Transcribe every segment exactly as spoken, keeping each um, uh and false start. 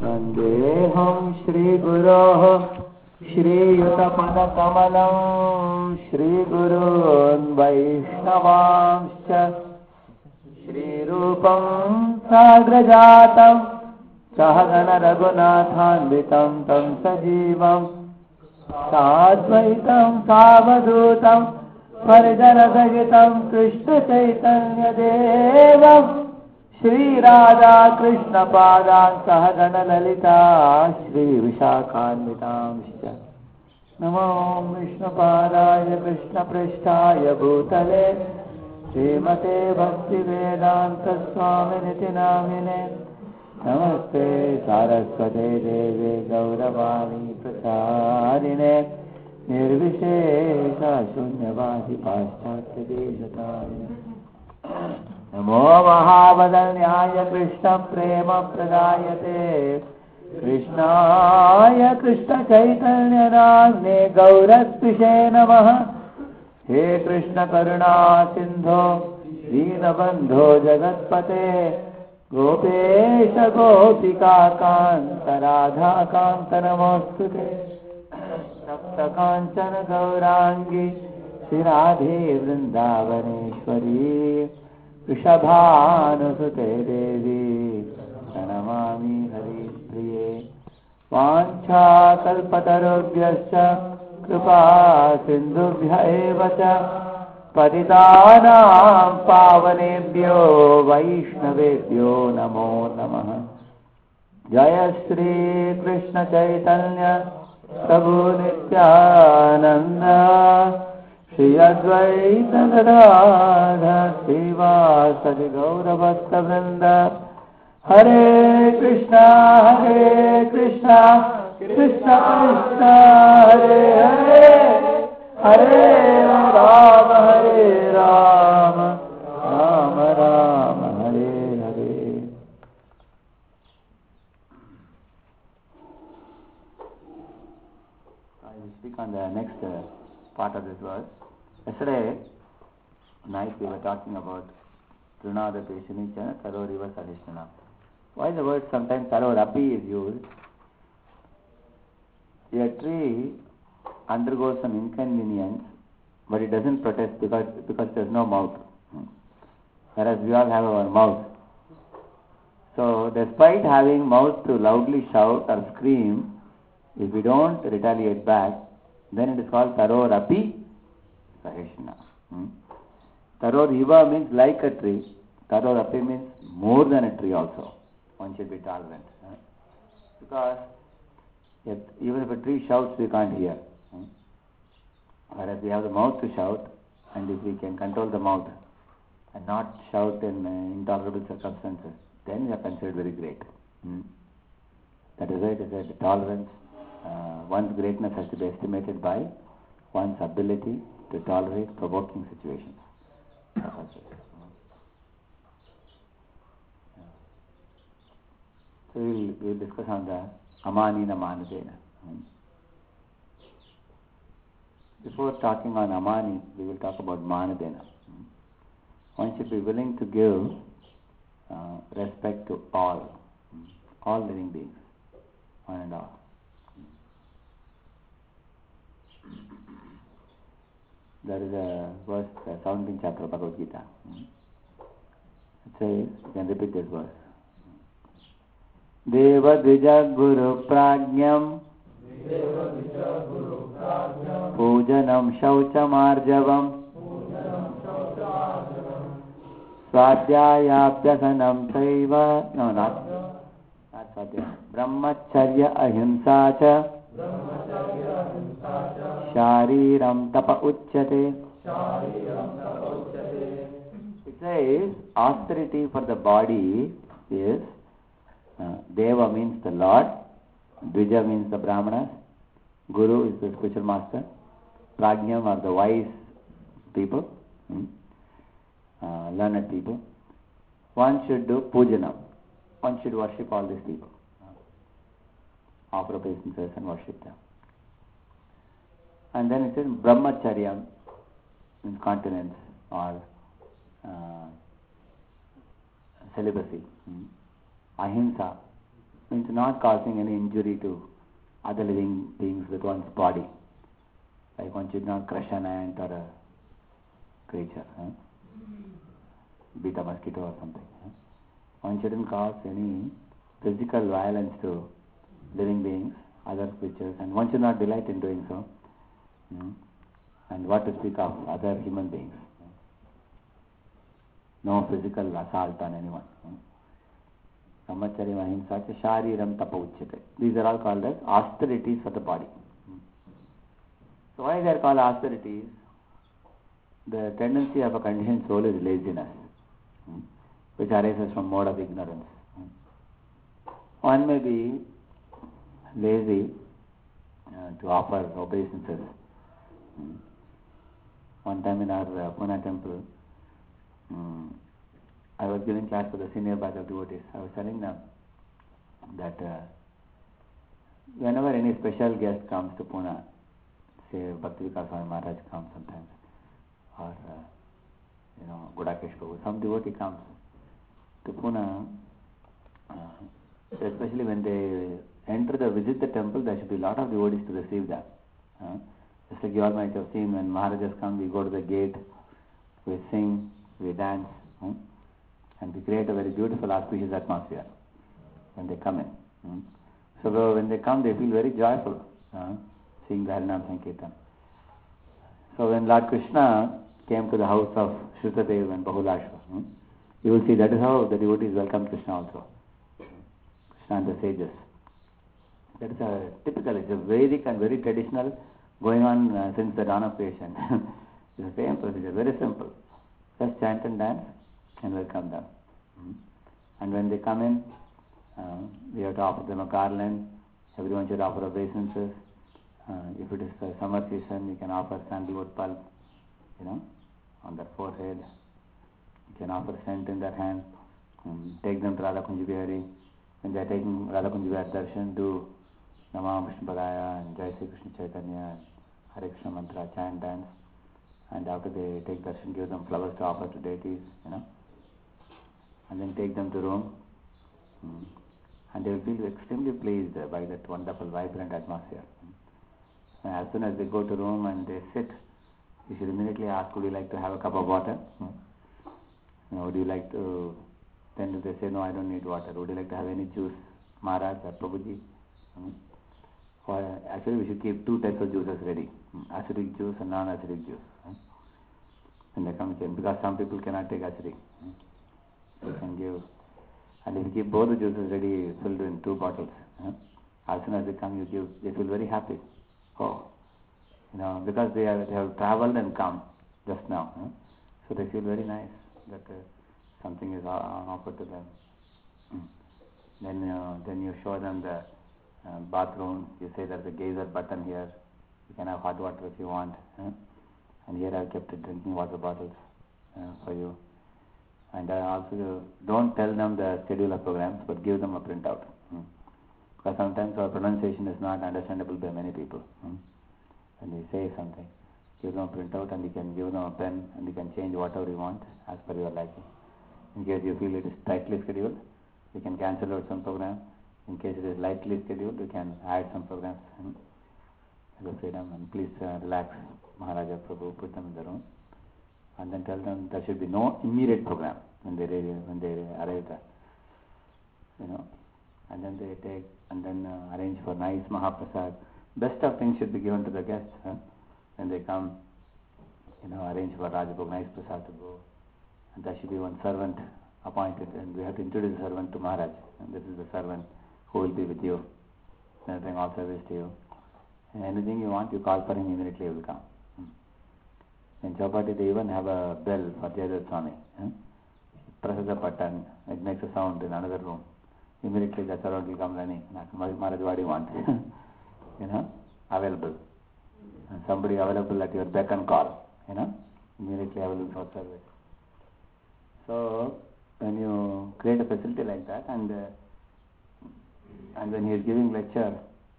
Vandeham Shri Guroh Shri Yutapadakamalaam Shri Gurun Vaishnavamscha Shri Rupam Sagrajatam Sahagana Raghunathanvitam Tam Sajivam Sadvaitam Savadutam Parijana Sahitam Krishna Chaitanya Devam Shri Radha Krishna Padam Sahagana Lalita Shri Vishakhanvitam Namo Vishnu Padaya Krishna Prishtaya Bhutale Srimate Bhakti Vedanta Swami Niti Namine Namaste Saraswate Deve Gauravani Prasarine Nirvishesha Shunyavasi Paschatya Dejatarine Namo Mahavadanyaya Krishna Prema Pradayate Krishnaya Krishna Chaitanya Namne Gauraspise Namaha He Krishna Karuna Sindho Dinabandho Jagatpate Gopesha Gopika Kanta Radha Kanta Namostute Sapta Kanchana Gaurangi Shri Radhe Vrindavaneshwari Vrishabhanusute Devi Pranamami Hari Priye Vancha Kalpatarubhyascha Kripa Sindhubhya Evacha Patitanam Pavanebhyo Vaishnavebhyo Namo Namaha Jaya Shri Krishna Chaitanya Prabhu Nityananda Shri Advaita Gadadhara Srivasadi Gauravasta Vrinda Hare Krishna Hare Krishna Krishna Krishna Hare Hare Hare Rama Hare Rama Rama Rama Hare Hare. I will speak on the next uh, part of this verse. Yesterday night we were talking about Trunada Peshanicha Taro Riva Sadhishnana. Why the word sometimes Taro Rapi is used? A tree undergoes some inconvenience, but it doesn't protest because because there's no mouth. Whereas we all have our mouth. So despite having mouth to loudly shout or scream, if we don't retaliate back, then it is called Taro Rapi Sahishna. Hmm? Taro Riva means like a tree. Taro Rapi means more than a tree also. One should be tolerant. Right? Because if, even if a tree shouts, we can't hear. Hmm? Whereas we have the mouth to shout, and if we can control the mouth and not shout in uh, intolerable circumstances, then we are considered very great. Hmm? That is why it is said tolerance. Uh, one's greatness has to be estimated by one's ability to tolerate provoking situations. So we'll, we'll discuss on the Amanina Manadena. Before talking on Amani, we will talk about Manadena. One should be willing to give uh, respect to all, all living beings, one and all. There is a verse, the seventeenth chapter of Bhagavad Gita. It says, you can repeat this verse. Deva Dvija Guru Prajnam Pujanam Shauchamarjavam Swadhyayapyasanam Saiva. No, not, not Swadhyaya. Brahmacharya Ahimsa Cha Shariram Tapa Uchyate. It says austerity for the body is uh, Deva means the Lord, Dvija means the Brahmanas, Guru is the spiritual master, Prajnam are the wise people, hmm? uh, learned people. One should do Pujanam. One should worship all these people, offer obeisances and worship them. And then it says Brahmacharya means continence or uh, celibacy. Hmm? Ahimsa means not causing any injury to other living beings with one's body. Like one should not crush an ant or a creature, huh? beat a mosquito or something. Huh? One shouldn't cause any physical violence to living beings, other creatures, and one should not delight in doing so. Hmm? And what to speak of other human beings? No physical assault on anyone. Brahmacharya ahimsa cha shariram tapa uchyate. These are all called as austerities for the body. So why they are called austerities? The tendency of a conditioned soul is laziness, which arises from mode of ignorance. One may be lazy uh, to offer obeisances. One time in our uh, Pune temple, um, I was giving class for the senior batch of devotees. I was telling them that uh, whenever any special guest comes to Pune, say Bhakti Vikas Swami Maharaj comes sometimes, or uh, you know Gudakesh Prabhu, some devotee comes to Pune, uh, especially when they enter the visit the temple, there should be a lot of devotees to receive them. Uh, just like you all might have seen, when Maharajas come, we go to the gate, we sing, we dance, hmm? and we create a very beautiful auspicious atmosphere when they come in. Hmm? So when they come, they feel very joyful, uh, seeing the Harinam Sankirtan. So when Lord Krishna came to the house of Shrutadev and Bahulashva, hmm? you will see that is how the devotees welcome Krishna also. Krishna and the sages. That is a typical, it's a Vedic and very traditional, going on uh, since the dawn of creation. It's the same procedure, very simple. Just chant and dance and welcome them. Mm-hmm. And when they come in, uh, we have to offer them a garland. Everyone should offer obeisances. Uh, if it is the summer season, you can offer sandalwood pulp, you know, on their forehead. You can offer scent in their hand. Um, take them to Radha Kunj Bihari. When they are taking Radha Kunj Bihari darshan, do Namah Vishnu Padaya and Jai Sri Krishna Chaitanya and Hare Krishna Mantra, chant, dance. And after they take darshan, give them flowers to offer to deities, you know. And then take them to room. Mm. And they will feel extremely pleased by that wonderful, vibrant atmosphere. And as soon as they go to room and they sit, you should immediately ask, would you like to have a cup of water? Mm. You know, would you like to, then if they say, no, I don't need water, would you like to have any juice, Maharaj or Prabhuji? Mm. Or actually, we should keep two types of juices ready, acidic juice and non-acidic juice. When they come in, because some people cannot take acidic. You can give, and if you keep both the juices ready, filled in two bottles, as soon as they come, you give, they feel very happy. Oh, you know, because they, are, they have traveled and come just now, so they feel very nice that uh, something is offered to them. Then, uh, then you show them the Uh, bathroom, you say there's a geyser button here, you can have hot water if you want, eh? And here I've kept drinking water bottles uh, for you. And I also don't tell them the schedule of programs, but give them a printout. Hmm. Because sometimes our pronunciation is not understandable by many people. Hmm. When we say something, give them a printout and you can give them a pen and you can change whatever you want as per your liking. In case you feel it is tightly scheduled, you can cancel out some program. In case it is lightly scheduled, you can add some programs. Hmm? Have freedom and please uh, relax, Maharaja Prabhu, put them in the room. And then tell them there should be no immediate program when they when they arrive there. You know, and then they take and then uh, arrange for nice Mahaprasad. Best of things should be given to the guests. Huh? When they come, you know, arrange for Rajabhog, nice prasad to go. And there should be one servant appointed, and we have to introduce the servant to Maharaj. And this is the servant who will be with you, rendering all service to you. And anything you want, you call for him, immediately he will come. Hmm. In Chowpatty, they even have a bell for Jayadeva Swami. Hmm? Presses a button, it makes a sound in another room. Immediately the servant will come running. Maharaj, what do you want? You know, available. And somebody available at your beck and call, you know, immediately available for service. So, when you create a facility like that, and uh, and when he is giving lecture,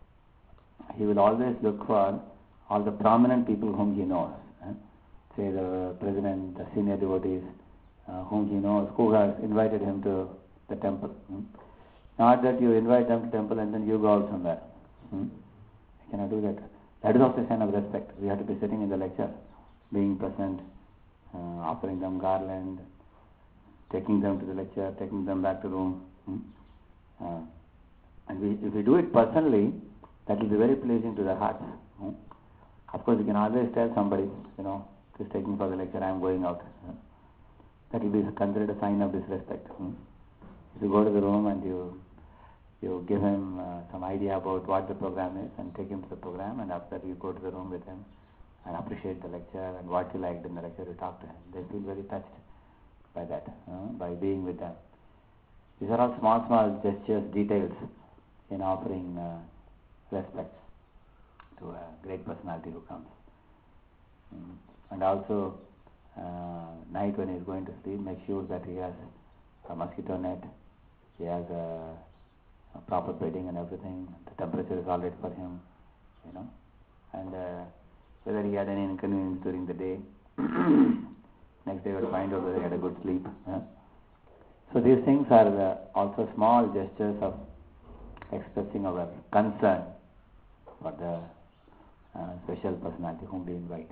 he will always look for all the prominent people whom he knows. Eh? Say the president, the senior devotees, uh, whom he knows, who has invited him to the temple. Hmm? Not that you invite them to temple and then you go out somewhere. Hmm? You cannot do that. That is also a sign of respect. We have to be sitting in the lecture, being present, uh, offering them garland, taking them to the lecture, taking them back to room. Hmm? Uh, and we, if we do it personally, that will be very pleasing to their hearts. Hmm? Of course, you can always tell somebody, you know, who's taking for the lecture, I am going out. Hmm? That will be considered a sign of disrespect. Hmm? If you go to the room and you you give him uh, some idea about what the program is and take him to the program, and after you go to the room with him and appreciate the lecture and what you liked in the lecture, you talk to him. They feel very touched by that, uh, by being with them. These are all small, small gestures, details in offering uh, respect to a great personality who comes. Mm. And also, uh, night when he is going to sleep, make sure that he has a mosquito net, he has a, a proper bedding and everything, the temperature is all right for him, you know, and uh, whether he had any inconvenience during the day, next day we will find out whether he had a good sleep. Huh? So these things are uh, also small gestures of expressing our concern for the uh, special personality whom we invite.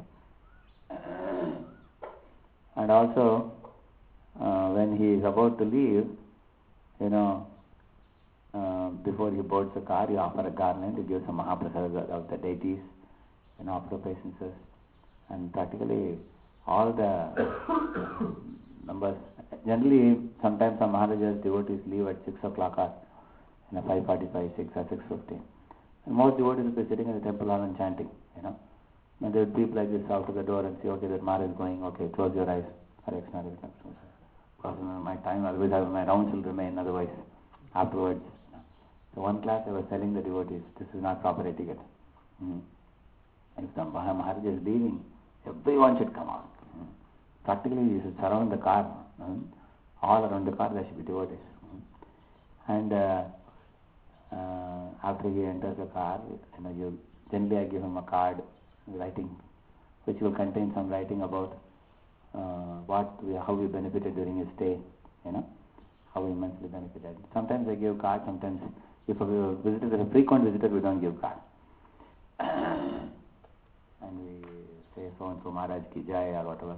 And also, uh, when he is about to leave, you know, uh, before he boards the car, you offer a garland, you give some Mahaprasad of the deities, you know, offer obeisances, and practically all the numbers. Generally, sometimes some Maharajas, devotees leave at six o'clock or you know, five forty-five, six or six fifteen. And most devotees will be sitting in the temple hall and chanting, you know. And there would be people like this out of the door and say, okay, that Maharaj is going, okay, close your eyes. Hare Krishna, Hare Krishna. Because my time, otherwise my rounds will remain, otherwise, afterwards. So one class I was telling the devotees, this is not proper etiquette. Mm. If the Maharaj is leaving, everyone should come out. Mm. Practically, you should surround the car. Mm. All around the car there should be devotees. Mm. And uh, uh, after he enters the car, you know, you generally I give him a card, writing, which will contain some writing about uh, what we, how we benefited during his stay, you know, how we immensely benefited. Sometimes I give card, sometimes if a visitor is a frequent visitor, we don't give card. And we say so and so Maharaj ki jai or whatever.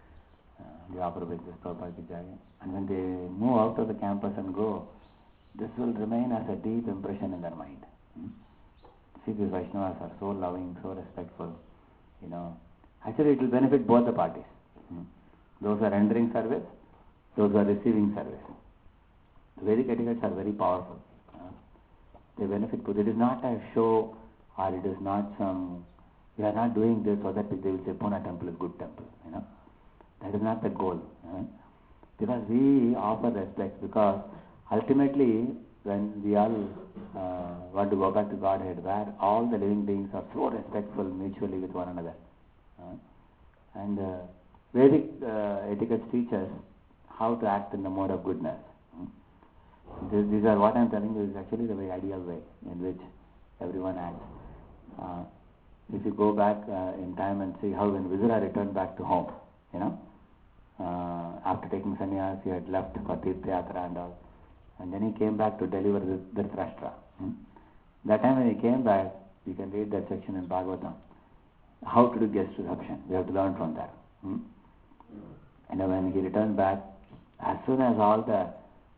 The offer of Prabhupada ki jai. And when they move out of the campus and go, this will remain as a deep impression in their mind. Hmm? See, these Vaishnavas are so loving, so respectful, you know. Actually, it will benefit both the parties. Hmm? Those who are rendering service, those who are receiving service. The Vedic etiquettes are very powerful. Uh, they benefit both. It is not a show, or it is not some, we are not doing this so that they will say Pune temple is good temple, you know. That is not the goal. Uh, because we offer respect, because ultimately, when we all uh, want to go back to Godhead, where all the living beings are so respectful mutually with one another. Uh, and uh, Vedic uh, etiquette teaches how to act in the mode of goodness. Hmm? This, these are what I am telling you is actually the very ideal way in which everyone acts. Uh, if you go back uh, in time and see how when Vizura returned back to home, you know, uh, after taking sannyas, he had left for Tirtha Yatra and all. And then he came back to deliver the Dhritarashtra. Hmm? That time when he came back, you can read that section in Bhagavatam. How to do guest reception. We have to learn from that. Hmm? And when he returned back, as soon as all the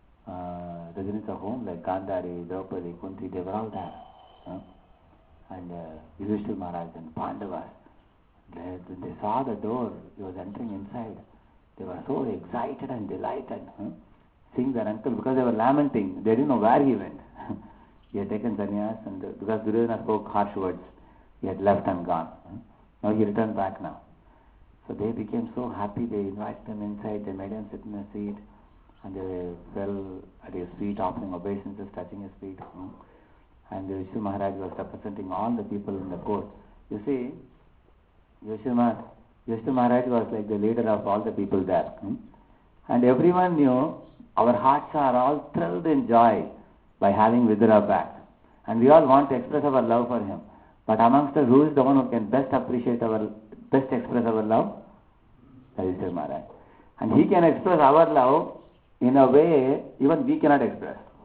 uh, residents of home, like Gandhari, Draupadi, Kunti, they were all there. Huh? And uh, Yudhishthira Maharaj and Pandavas, they, when they saw the door, he was entering inside. They were so excited and delighted. Huh? Seeing their uncle, because they were lamenting, they didn't know where he went. He had taken sannyas, and uh, because Duryodhana spoke harsh words, he had left and gone. Now he returned back now. So they became so happy, they invited him inside, they made him sit in a seat, and they fell at his feet, offering obeisances, touching his feet. And Yudhishthira Maharaj was representing all the people in the court. You see, Yudhishthira Maharaj was like the leader of all the people there. And everyone knew our hearts are all thrilled in joy by having Vidura back. And we all want to express our love for him. But amongst us, who is the one who can best appreciate our, best express our love? Yudhishthira Maharaj. And he can express our love in a way even we cannot express.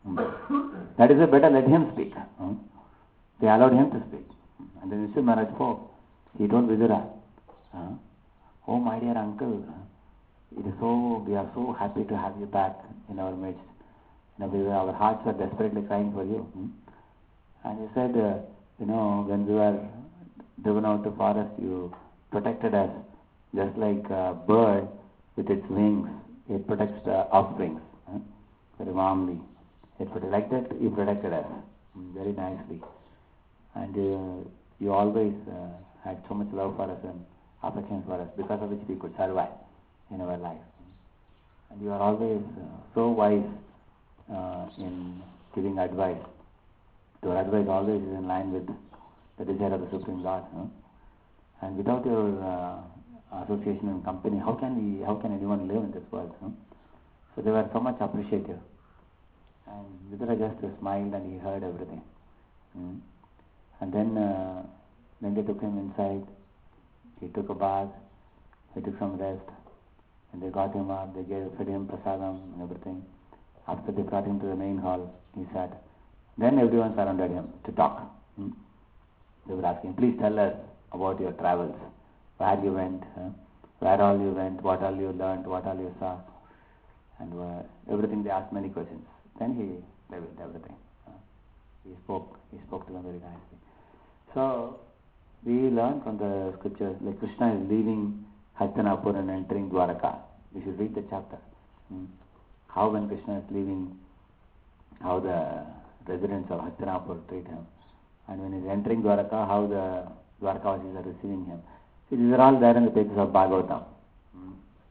Hmm. That is a better let him speak. Hmm. They allowed him to speak. And then Vishnu Maharaj spoke. He told Vidura, uh, oh my dear uncle, it is so, we are so happy to have you back in our midst. You know, we were, our hearts were desperately crying for you. Hmm? And he said, uh, you know, when we were driven out to forest, you protected us just like a bird with its wings. It protects the offsprings huh? very warmly. It protect, like that, you protected us hmm, very nicely. And uh, you always uh, had so much love for us and affection for us, because of which we could survive in our life. And you are always uh, so wise uh, in giving advice. Your advice always is in line with the desire of the Supreme Lord. Huh? And without your uh, association and company, how can we, how can anyone live in this world? Huh? So they were so much appreciative. And Vidura just smiled and he heard everything. Hmm? And then, uh, then they took him inside. He took a bath. He took some rest. And they got him up. They gave fed him prasadam and everything. After they brought him to the main hall, he sat. Then everyone surrounded him to talk. Hmm? They were asking, please tell us about your travels. Where you went, huh? Where all you went, what all you learned, what all you saw. And uh, everything, they asked many questions. Then he revealed everything. Uh, he spoke, he spoke to them very nicely. So, we learn from the scriptures, like Krishna is leaving Hastinapur and entering Dwaraka. We should read the chapter. Hmm. How when Krishna is leaving, how the residents of Hastinapur treat him. And when he is entering Dwaraka, how the Dwarkavasis are receiving him. See, these are all there in the pages of Bhagavatam. Hmm.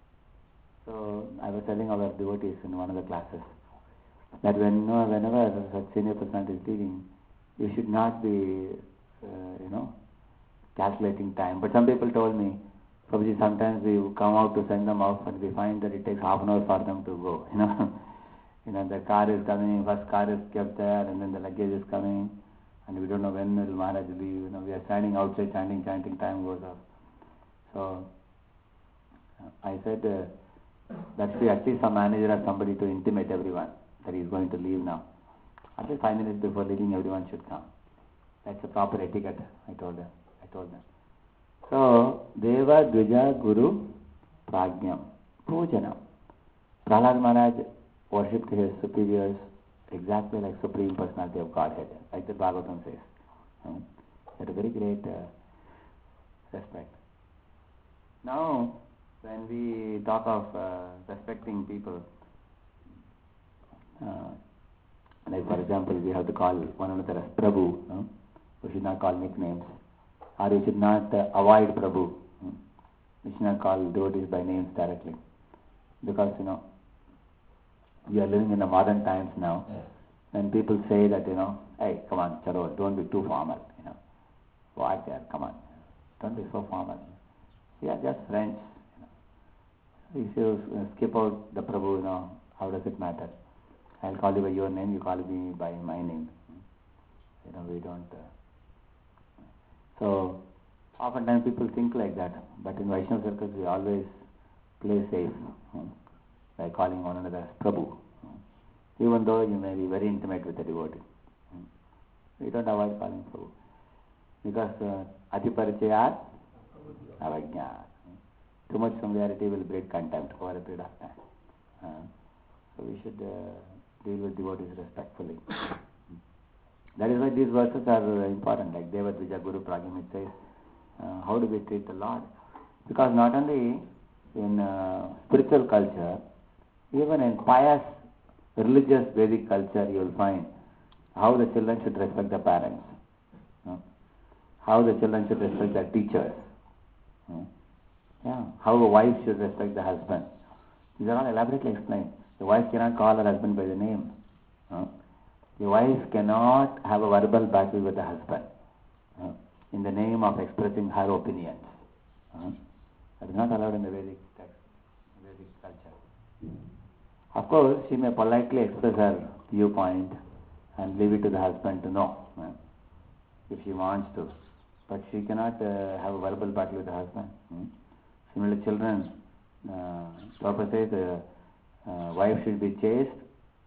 So, I was telling our devotees in one of the classes that when, uh, whenever such senior person is leaving, you should not be, uh, you know, calculating time. But some people told me, Prabhuji, sometimes we come out to send them off and we find that it takes half an hour for them to go. You know, you know, the car is coming, first car is kept there, and then the luggage is coming, and we don't know when will Maharaj leave. You know, we are standing outside, chanting, chanting, time goes off. So I said, uh, that should be at least some manager or somebody to intimate everyone that he is going to leave now. At least five minutes before leaving, everyone should come. That's a proper etiquette, I told them. I told them. So, Deva, Dvija, Guru, Prajnam, Pujanam. Prahlad Maharaj worshipped his superiors exactly like Supreme Personality of Godhead, like the Bhagavatam says. Hmm? At a very great uh, respect. Now, when we talk of uh, respecting people, uh, like for example, we have to call one another as Prabhu. No? We should not call nicknames. Or we should not uh, avoid Prabhu. Hmm? We should not call devotees by names directly. Because, you know, we are living in the modern times now. When people say that, you know, hey, come on, chalo, don't be too formal. You know, what there, come on, don't be so formal. We are just friends. You know. If you uh, skip out the Prabhu, you know, how does it matter? I'll call you by your name, you call me by my name. You know, we don't. Uh, so, oftentimes people think like that, but in Vaishnava circles we always play safe hmm, by calling one another as Prabhu. Hmm. Even though you may be very intimate with the devotee. Hmm. We don't avoid calling Prabhu. Because uh, Ati Paricayat Avajna. Too much familiarity will breed contempt over a period of time. Uh, so we should uh, deal with devotees respectfully. That is why these verses are important, like Deva, Dvija, Guru, Prajnam. It says, uh, how do we treat the Lord? Because not only in uh, spiritual culture, even in pious, religious, Vedic culture, you will find how the children should respect their parents, uh, how the children should respect their teachers, uh, yeah, how a wife should respect the husband. These are all elaborately explained. The wife cannot call her husband by the name. Uh, The wife cannot have a verbal battle with the husband uh, in the name of expressing her opinions. Uh, that is not allowed in the Vedic text, Vedic culture. Of course, she may politely express her viewpoint and leave it to the husband to know uh, if she wants to. But she cannot uh, have a verbal battle with the husband. Hmm? Similarly, children, uh, Prabhupada says, uh, uh, wife should be chaste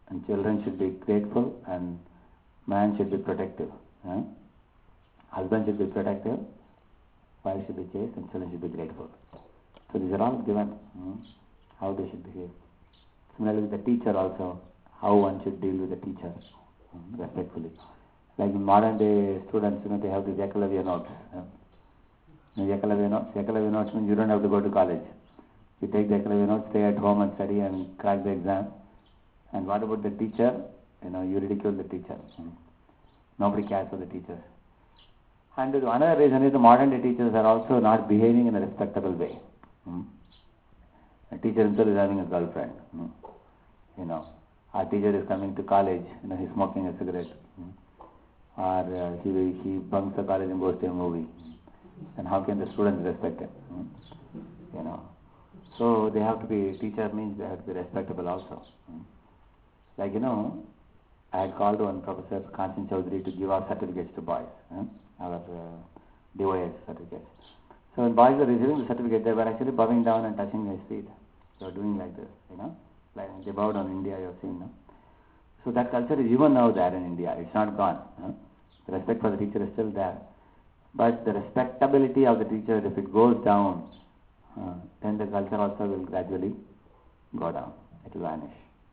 and children should be grateful, and man should be protective. Huh? Husband should be protective, wife should be chaste, and children should be grateful. So these are all given, hmm, how they should behave. Similarly with the teacher also, how one should deal with the teacher, hmm, respectfully. Like in modern day students, you know, they have the Ekalavya notes. Uh, Ekalavya notes, Ekalavya notes means you don't have to go to college. You take the Ekalavya notes, stay at home and study and crack the exam. And what about the teacher? You know, you ridicule the teacher. Hmm. Nobody cares for the teachers. And another reason is the modern day teachers are also not behaving in a respectable way. Hmm. A teacher himself is having a girlfriend. Hmm. You know, our teacher is coming to college, you know, he's smoking a cigarette. Hmm. Or uh, he he bunks the college and goes to a movie. And how can the students respect him? Hmm. You know, so they have to be, teacher means they have to be respectable also. Hmm. Like, you know, I had called one Professor Kanchan Chaudhary to give our certificates to boys, hmm? our uh, D O S certificates. So when boys were receiving the certificate, they were actually bowing down and touching his feet. They were doing like this, you know, like they bowed on India, you have seen, no? So that culture is even now there in India. It's not gone. Huh? The respect for the teacher is still there. But the respectability of the teacher, if it goes down, uh, then the culture also will gradually go down. It will vanish.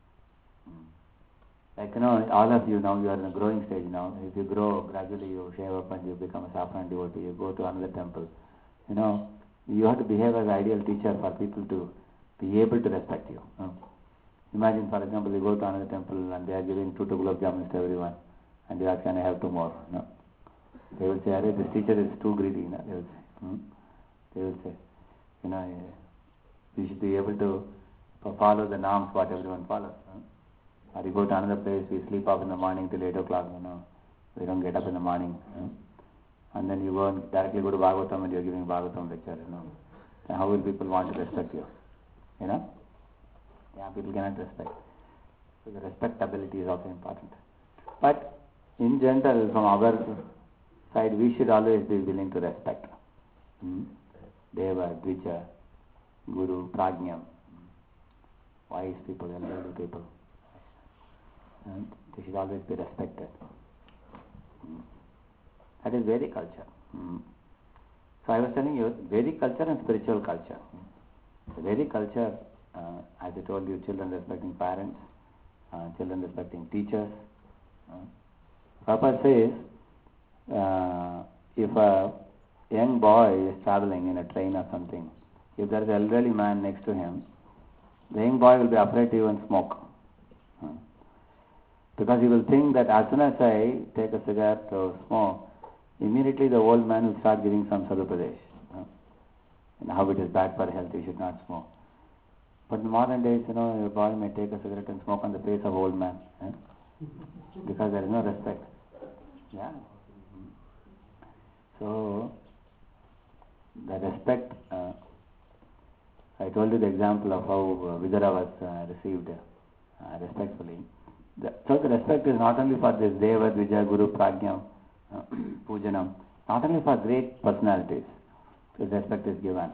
Like, you know, all of you now, you are in a growing stage now. If you grow, gradually you shave up and you become a saffron devotee, you go to another temple. You know, you have to behave as an ideal teacher for people to be able to respect you. No? Imagine, for example, you go to another temple and they are giving two to gulab jamuns to everyone. And you ask, can I have two more? No? They will say, Arey, this teacher is too greedy. No? They will say, hmm? They will say, you know, you should be able to follow the norms what everyone follows. No? Or you go to another place, we sleep off in the morning till eight o'clock, you know. We don't get up in the morning. You know? And then you go and directly go to Bhagavatam and you're giving Bhagavatam lecture, you know. Then how will people want to respect you? You know? Yeah, people cannot respect. So the respectability is also important. But in general, from our side, we should always be willing to respect. Hmm? Deva, Dvija, Guru, Prajnam, wise people, elderly people. And they should always be respected. Mm. That is Vedic culture. Mm. So I was telling you, Vedic culture and spiritual culture. Mm. The Vedic culture, uh, as I told you, children respecting parents, uh, children respecting teachers. Uh, Prabhupada says, uh, if a young boy is traveling in a train or something, if there is an elderly man next to him, the young boy will be afraid to even smoke. Uh, Because he will think that as soon as I take a cigarette or smoke, immediately the old man will start giving some sadhupadesh. You know, and how it is bad for health, you should not smoke. But in modern days, you know, your boy may take a cigarette and smoke on the face of old man. Eh? Because there is no respect. Yeah. So, the respect, uh, I told you the example of how uh, Vidura was uh, received uh, respectfully. The, so the respect is not only for this Deva, Dvija, Guru, Prajnam, uh, Pujanam, not only for great personalities, this respect is given.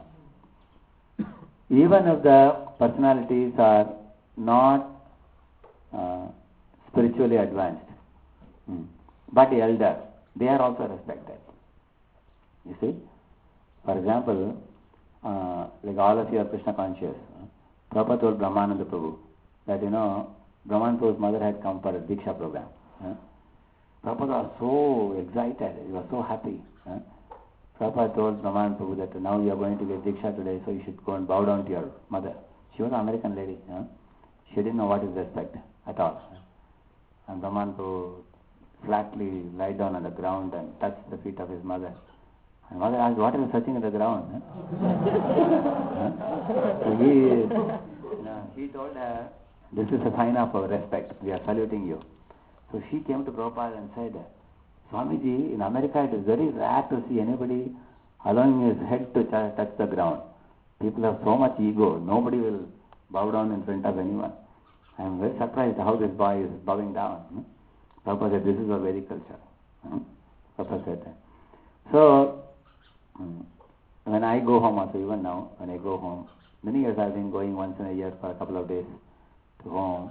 Even if the personalities are not uh, spiritually advanced, hmm, but elder, they are also respected. You see? For example, uh, like all of you are Krishna conscious. Uh, Prabhupada told Brahmananda Prabhu that, you know, Brahman Prabhu's mother had come for a Diksha program. Uh, Prabhupada was so excited, he was so happy. Uh, Prabhupada told Brahman Prabhu that now you are going to get Diksha today, so you should go and bow down to your mother. She was an American lady. Uh, she didn't know what is respect at all. And Brahman Prabhu flatly lied down on the ground and touched the feet of his mother. And mother asked, what are you searching at the ground? Huh? huh? So he, you know, he told her, this is a sign of our respect. We are saluting you. So she came to Prabhupada and said, Swamiji, in America it is very rare to see anybody allowing his head to ch- touch the ground. People have so much ego. Nobody will bow down in front of anyone. I am very surprised how this boy is bowing down. Hmm? Prabhupada said, this is a Vedic culture. Hmm? Prabhupada said that. So, hmm, when I go home also, even now, when I go home, many years I have been going once in a year for a couple of days to home.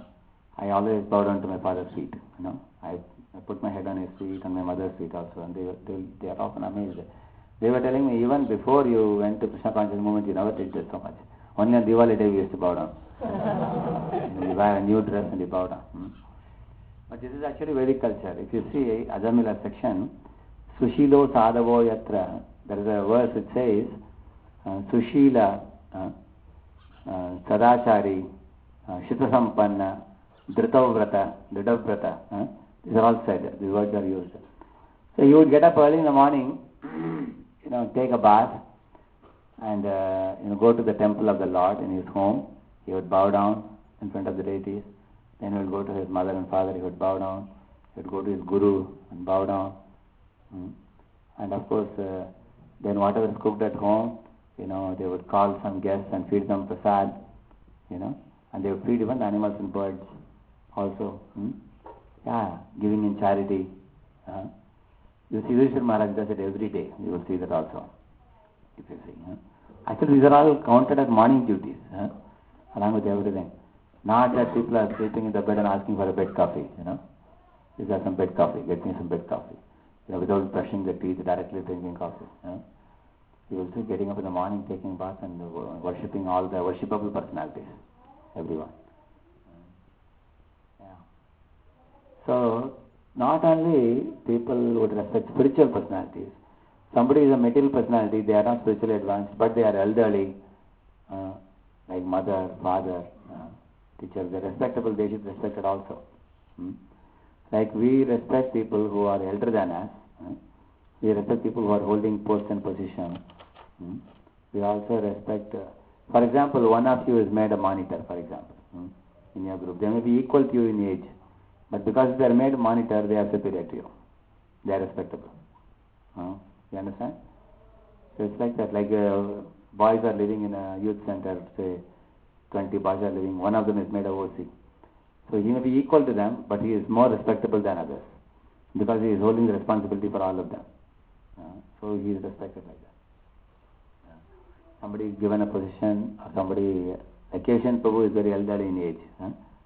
I always bow down to my father's feet. You know, I, I put my head on his feet and my mother's feet also, and they, they, they are often amazed. They were telling me, even before you went to Krishna consciousness movement, you never did this so much. Only on Diwali day we used to bow down. You buy a new dress and you bow down. Hmm? But this is actually Vedic culture. If you see Ajamila section, Sushilo Sadhavo Yatra, there is a verse which says, uh, Sushila, uh, uh, Sadachari, uh, Shitasampanna, Dhritavrata, Dhritavrata. Uh, these are all said, these words are used. So you would get up early in the morning, you know, take a bath, and uh, you know, go to the temple of the Lord in his home. He would bow down in front of the deities. Then he would go to his mother and father, he would bow down. He would go to his guru and bow down. Hmm. And of course, uh, then whatever is cooked at home, you know, they would call some guests and feed them prasad, you know, and they would feed even the animals and birds also. Hmm. Yeah, giving in charity. Uh, you see, Yudhishthira Maharaj does it every day. You will see that also, if you see. Huh? Actually, these are all counted as morning duties, huh? Along with everything. Not that people are sleeping in the bed and asking for a bed coffee, you know. These are some bed coffee, get me some bed coffee. You know, without brushing the teeth, directly drinking coffee. Huh? You will see getting up in the morning, taking bath and worshipping all the worshipable personalities, everyone. Yeah. So, not only people would respect spiritual personalities. Somebody is a material personality, they are not spiritually advanced, but they are elderly, uh, like mother, father, uh, teacher, they are respectable, they should be respected also. Hmm? Like we respect people who are elder than us, uh, we respect people who are holding posts and position. Hmm? We also respect, uh, for example, one of you is made a monitor, for example, hmm? in your group. They may be equal to you in age, but because they are made monitor, they are superior to you. They are respectable. Uh, you understand? So it's like that, like uh, boys are living in a youth center, say twenty boys are living, one of them is made a O C. So he may be equal to them, but he is more respectable than others, because he is holding the responsibility for all of them. Uh, so he is respected like that. Uh, somebody is given a position, or somebody, occasion Prabhu is very elderly in age. Huh?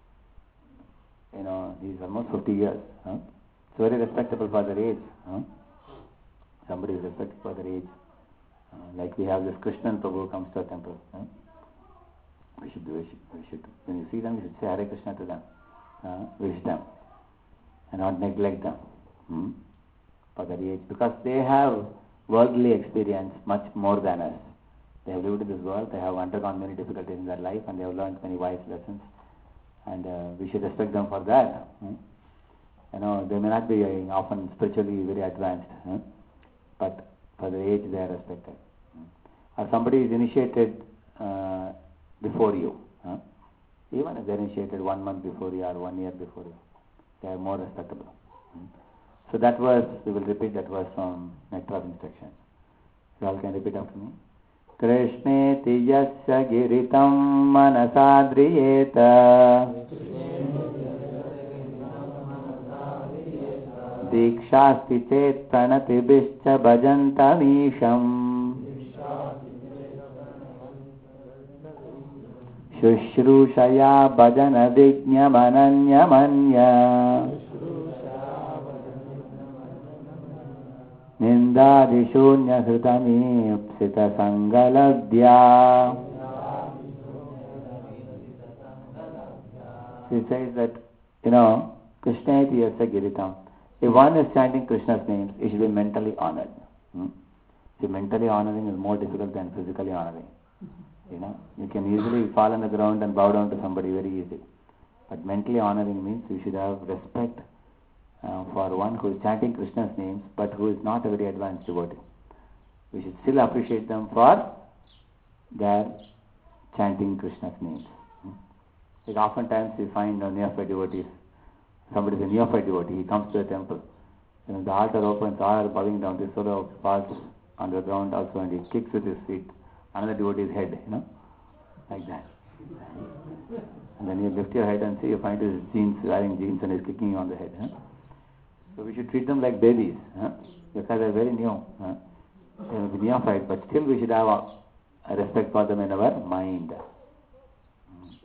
You know, he is almost fifty years. Huh? It's very respectable for their age. Huh? Somebody is respected for their age. Uh, like we have this Krishnan Prabhu comes to a temple. Huh? We should, we should, we should, when you see them, you should say Hare Krishna to them. Uh, wish them. And not neglect them. Hmm? For their age. Because they have worldly experience much more than us. They have lived in this world, they have undergone many difficulties in their life, and they have learned many wise lessons. And uh, we should respect them for that. Hmm? You know, they may not be uh, often spiritually very advanced, huh? But for the age they are respected. Hmm? Or somebody is initiated uh, before you. Huh? Even if they are initiated one month before you or one year before you, they are more respectable. Hmm? So that verse, we will repeat that verse from Nectar of Instruction. You all can repeat after me. Krishneti yasya giritam manasadriyeta Dikshasti chet pranatibhischa bhajantamisham Shushrushaya bhajana vijñamananyamanya Nindadishunya sutami upsita sangaladhya. He says that, you know, Krishna iti yasya giritam. If one is chanting Krishna's names, he should be mentally honored. Hmm? See, mentally honoring is more difficult than physically honoring. You know, you can easily fall on the ground and bow down to somebody very easily. But mentally honoring means you should have respect uh, for one who is chanting Krishna's names, but who is not a very advanced devotee. We should still appreciate them for their chanting Krishna's names. Hmm? Like oftentimes we find uh, neophyte devotees. Somebody is a neophyte devotee, he comes to the temple. You know, the altar opens, all are bowing down. This fellow falls on the ground also, and he kicks with his feet another devotee's head, you know, like that. And then you lift your head and see, you find his jeans, wearing jeans, and he's kicking you on the head. Huh? So we should treat them like babies, huh? Because they're very new. Huh? They will be neophyte, but still we should have a, a respect for them in our mind.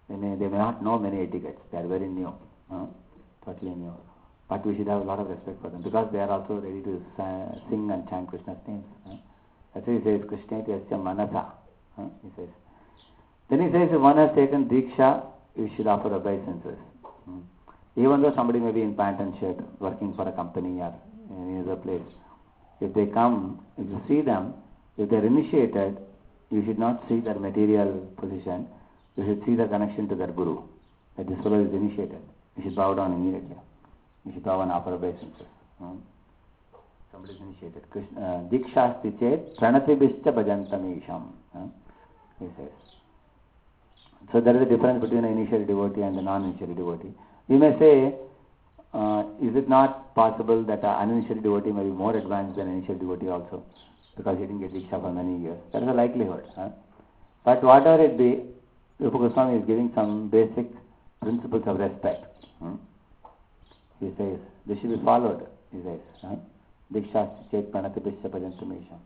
They may, they may not know many etiquettes. They are very new, uh, totally new. But we should have a lot of respect for them because they are also ready to uh, sing and chant Krishna's names. Uh. That's why he says, Krishna yasya manasa. Uh, he says. Then he says, if one has taken Diksha, you should offer obeisances. Hmm. Even though somebody may be in pant and shirt, working for a company or any other place, if they come, if you see them, if they are initiated, you should not see their material position, you should see the connection to their guru. That this fellow is initiated. You should bow down immediately. You should bow and offer obeisances. Hmm. Somebody is initiated. Dikshasti chet pranatibhischa bhajantam isham. He says. So there is a difference between an initial devotee and a non-initial devotee. You may say, uh, is it not possible that an uninitial devotee may be more advanced than an initial devotee also, because he didn't get Diksha for many years? That is a likelihood. Huh? But whatever it be, Rupa Goswami is giving some basic principles of respect. Hmm? He says, this should be followed. He says, huh? Diksha chet pranatibhischa bhajantamisham.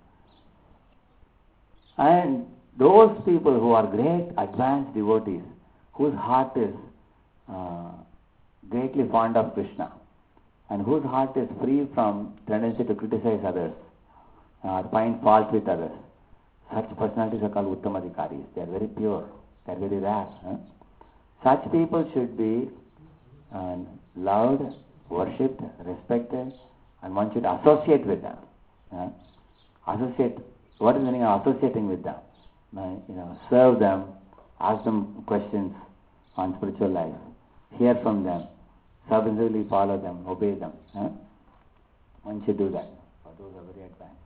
And those people who are great advanced devotees, whose heart is uh, greatly fond of Krishna, and whose heart is free from tendency to criticize others, or find fault with others, such personalities are called Uttamadhikaris. They are very pure, they are very rare. Huh? Such people should be uh, loved, worshipped, respected, and one should associate with them. Huh? Associate. What is the meaning of associating with them? You know, serve them, ask them questions on spiritual life, hear from them, submissively follow them, obey them. Huh? One should do that. For those who are very advanced.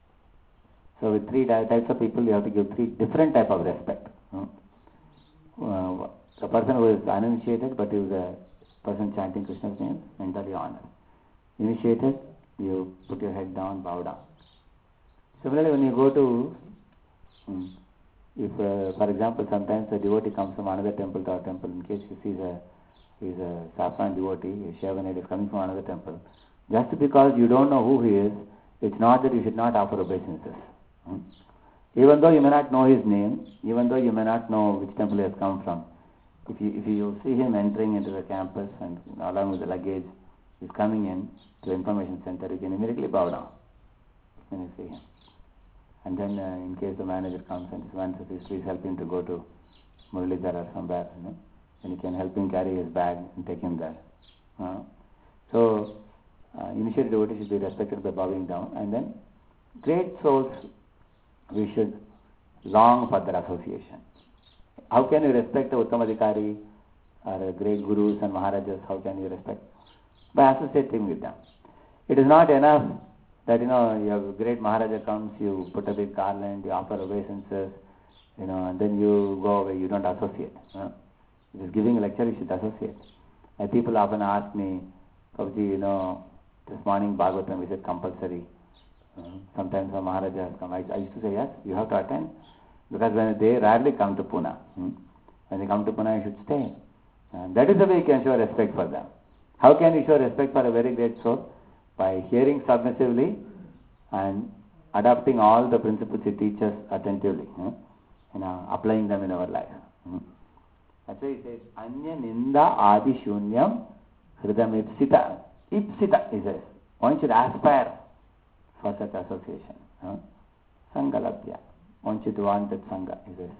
So with three types of people, you have to give three different type of respect. Huh? Uh, the person who is uninitiated, but is a person chanting Krishna's name, mentally honored. Initiated, you put your head down, bow down. Similarly, when you go to, hmm, if, uh, for example, sometimes a devotee comes from another temple to our temple, in case he sees a, he's a saffron devotee, a Shavanite is coming from another temple, just because you don't know who he is, it's not that you should not offer obeisances. Hmm? Even though you may not know his name, even though you may not know which temple he has come from, if you, if you see him entering into the campus and along with the luggage, he's coming in to the information center, you can immediately bow down when you see him. And then uh, in case the manager comes and says, please help him to go to Muralidhar or somewhere, you know, then you can help him carry his bag and take him there. Uh, so, uh, initial devotee should be respected by bowing down, and then great souls, we should long for their association. How can you respect a Uttamadhikari or a great gurus and Maharajas? How can you respect? By associating with them. It is not enough that, you know, your great Maharaja comes, you put a big garland, you offer obeisances, you know, and then you go away, you don't associate. You know? If it's giving a lecture, you should associate. And people often ask me, Prabhuji, you know, this morning Bhagavatam, we said compulsory. Uh, sometimes a Maharaja has come. I, I used to say, yes, you have to attend. Because when they rarely come to Pune. Hmm? When they come to Pune, you should stay. And that is the way you can show respect for them. How can you show respect for a very great soul? By hearing submissively and adopting all the principles he teaches attentively, hmm? you know, applying them in our life. Hmm? That's why he says, Anya Ninda Adi Shunyam Hridam Ipsita. Ipsita, he says. One should aspire for such association. Huh? Sangalabhya. One should want that Sangha, he says.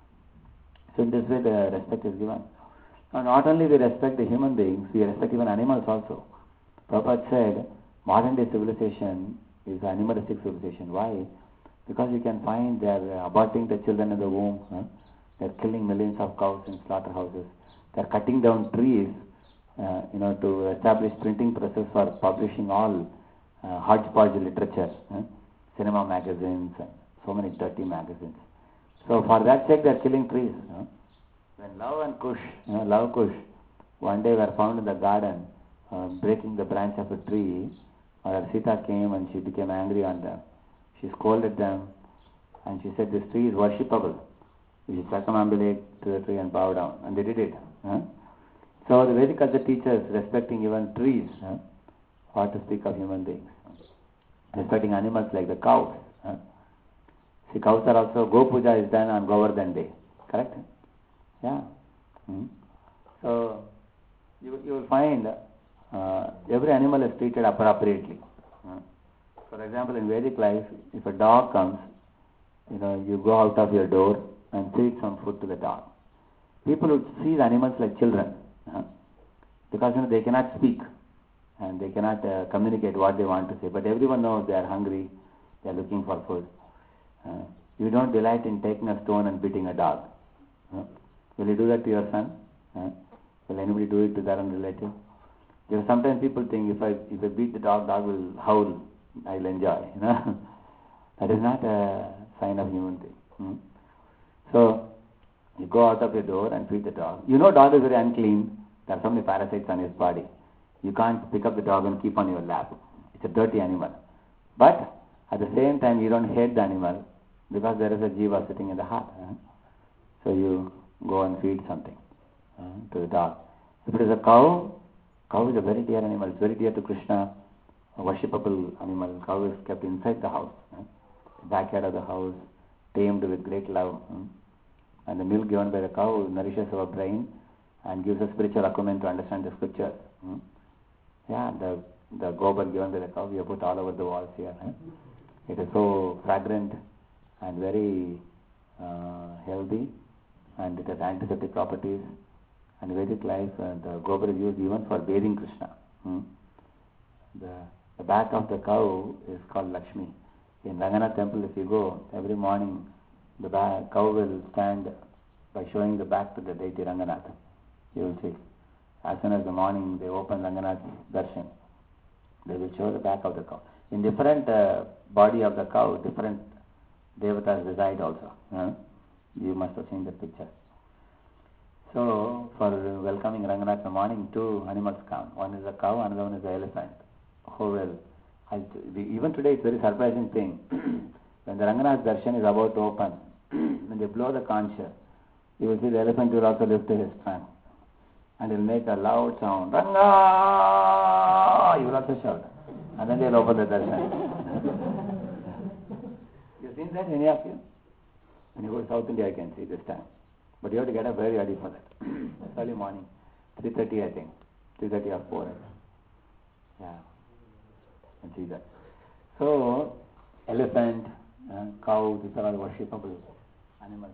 So in this way the respect is given. Now not only we respect the human beings, we respect even animals also. Prabhupada said, modern day civilization is animalistic civilization. Why? Because you can find they are aborting the children in the womb. Huh? They are killing millions of cows in slaughterhouses. They are cutting down trees, uh, you know, to establish printing presses for publishing all uh, hodgepodge literature, huh? cinema magazines, and so many dirty magazines. So for that sake, they are killing trees. Huh? When Love and Kush, you know, Love Kush, one day were found in the garden, uh, breaking the branch of a tree. Uh, Sita came and she became angry on them. She scolded them and she said, this tree is worshipable. We should circumambulate to the tree and bow down. And they did it. Huh? So the Vedic culture teaches respecting even trees. Huh? What to speak of human beings. Respecting animals like the cows. Huh? See, cows are also, Go Puja is done on Govardhan Day. Correct? Yeah. Hmm? So you you will find uh, every animal is treated appropriately. Uh, for example, in Vedic life, if a dog comes, you know, you go out of your door and feed some food to the dog. People would see the animals like children, uh, because you know they cannot speak and they cannot uh, communicate what they want to say. But everyone knows they are hungry, they are looking for food. Uh, you don't delight in taking a stone and beating a dog. Uh, will you do that to your son? Uh, will anybody do it to their own relative? Because sometimes people think if I if I beat the dog, dog will howl. I'll enjoy. You know, that is not a sign of human thing. Hmm? So you go out of your door and feed the dog. You know, dog is very unclean. There are so many parasites on his body. You can't pick up the dog and keep on your lap. It's a dirty animal. But at the same time, you don't hate the animal because there is a jiva sitting in the heart. Huh? So you go and feed something uh, to the dog. If it is a cow, cow is a very dear animal. It's very dear to Krishna, a worshipable animal. Cow is kept inside the house, huh? backyard of the house, tamed with great love. Huh? And the milk given by the cow nourishes our brain and gives us spiritual acumen to understand the scriptures. Hmm? Yeah, the the gobar given by the cow we have put all over the walls here. Huh? It is so fragrant and very uh, healthy, and it has antiseptic properties. And Vedic life, uh, the gobar is used even for bathing Krishna. Hmm? The the back of the cow is called Lakshmi. In Ranganath temple, if you go every morning, the back, cow will stand by showing the back to the deity Ranganath. You will see. As soon as the morning they open Ranganath's darshan, they will show the back of the cow. In different uh, body of the cow, different devatas reside also. Huh? You must have seen the picture. So, for welcoming Ranganath in the morning, two animals come. One is a cow, another one is the elephant. Who will? I, the, even today, it's a very surprising thing. When the Ranganath darshan is about to open, when they blow the conch, you will see the elephant will also lift his trunk and he will make a loud sound. Ranga! You will also shout. And then they will open the darshan. You seen that, any of you? When you go to South India, I can see this time. But you have to get up very early for that. It's early morning. three thirty, I think. three thirty or four. Yeah. You can see that. So, elephant, uh, cow, these are all worshipable animals.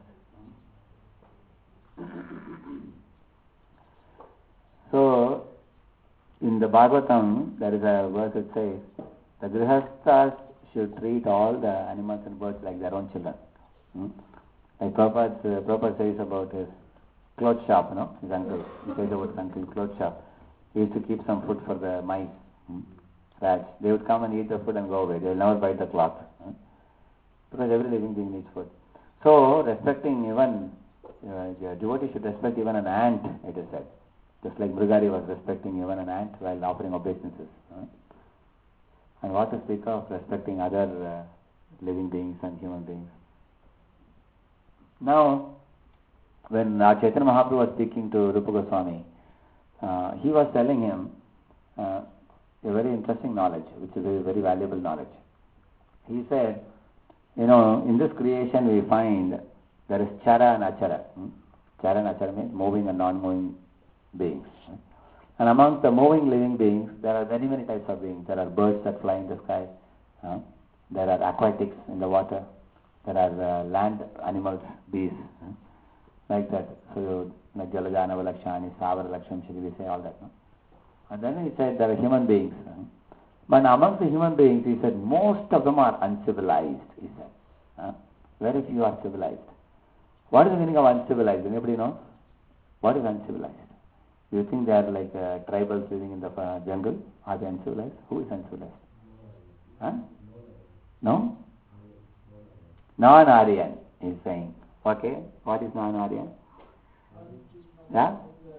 So, in the Bhagavatam, there is a verse that says, the grihasthas should treat all the animals and birds like their own children. Hmm? Like Prabhupada, uh, Prabhupada says about his clothes shop, you know, his uncle. He says about his uncle's clothes shop. He used to keep some food for the mice, hmm? rats. They would come and eat the food and go away. They will never bite the cloth. Hmm? Because every living being needs food. So, respecting even, uh, the devotee should respect even an ant, it is said. Just like Brigari was respecting even an ant while offering obeisances. Huh? And what to speak of respecting other uh, living beings and human beings. Now, when uh, Chaitanya Mahaprabhu was speaking to Rupa Goswami, uh, he was telling him uh, a very interesting knowledge, which is a very valuable knowledge. He said, you know, in this creation we find there is chara and achara. Hmm? Chara and achara means moving and non-moving beings. And among the moving living beings, there are many, many types of beings. There are birds that fly in the sky. Uh, there are aquatics in the water. There are uh, land animals, bees. Uh, like that. So, like Jalajana Lakshani, Savara Laksham, we say all that. No? And then he said there are human beings. Uh, but among the human beings, he said, most of them are uncivilized, he said. Uh, very few are civilized. What is the meaning of uncivilized? Anybody know? What is uncivilized? Do you think they are like uh, tribals living in the uh, jungle? Are they uncivilized? Who is uncivilized? Huh? No? Non-Aryan is saying. Okay, what is non-Aryan? Yeah?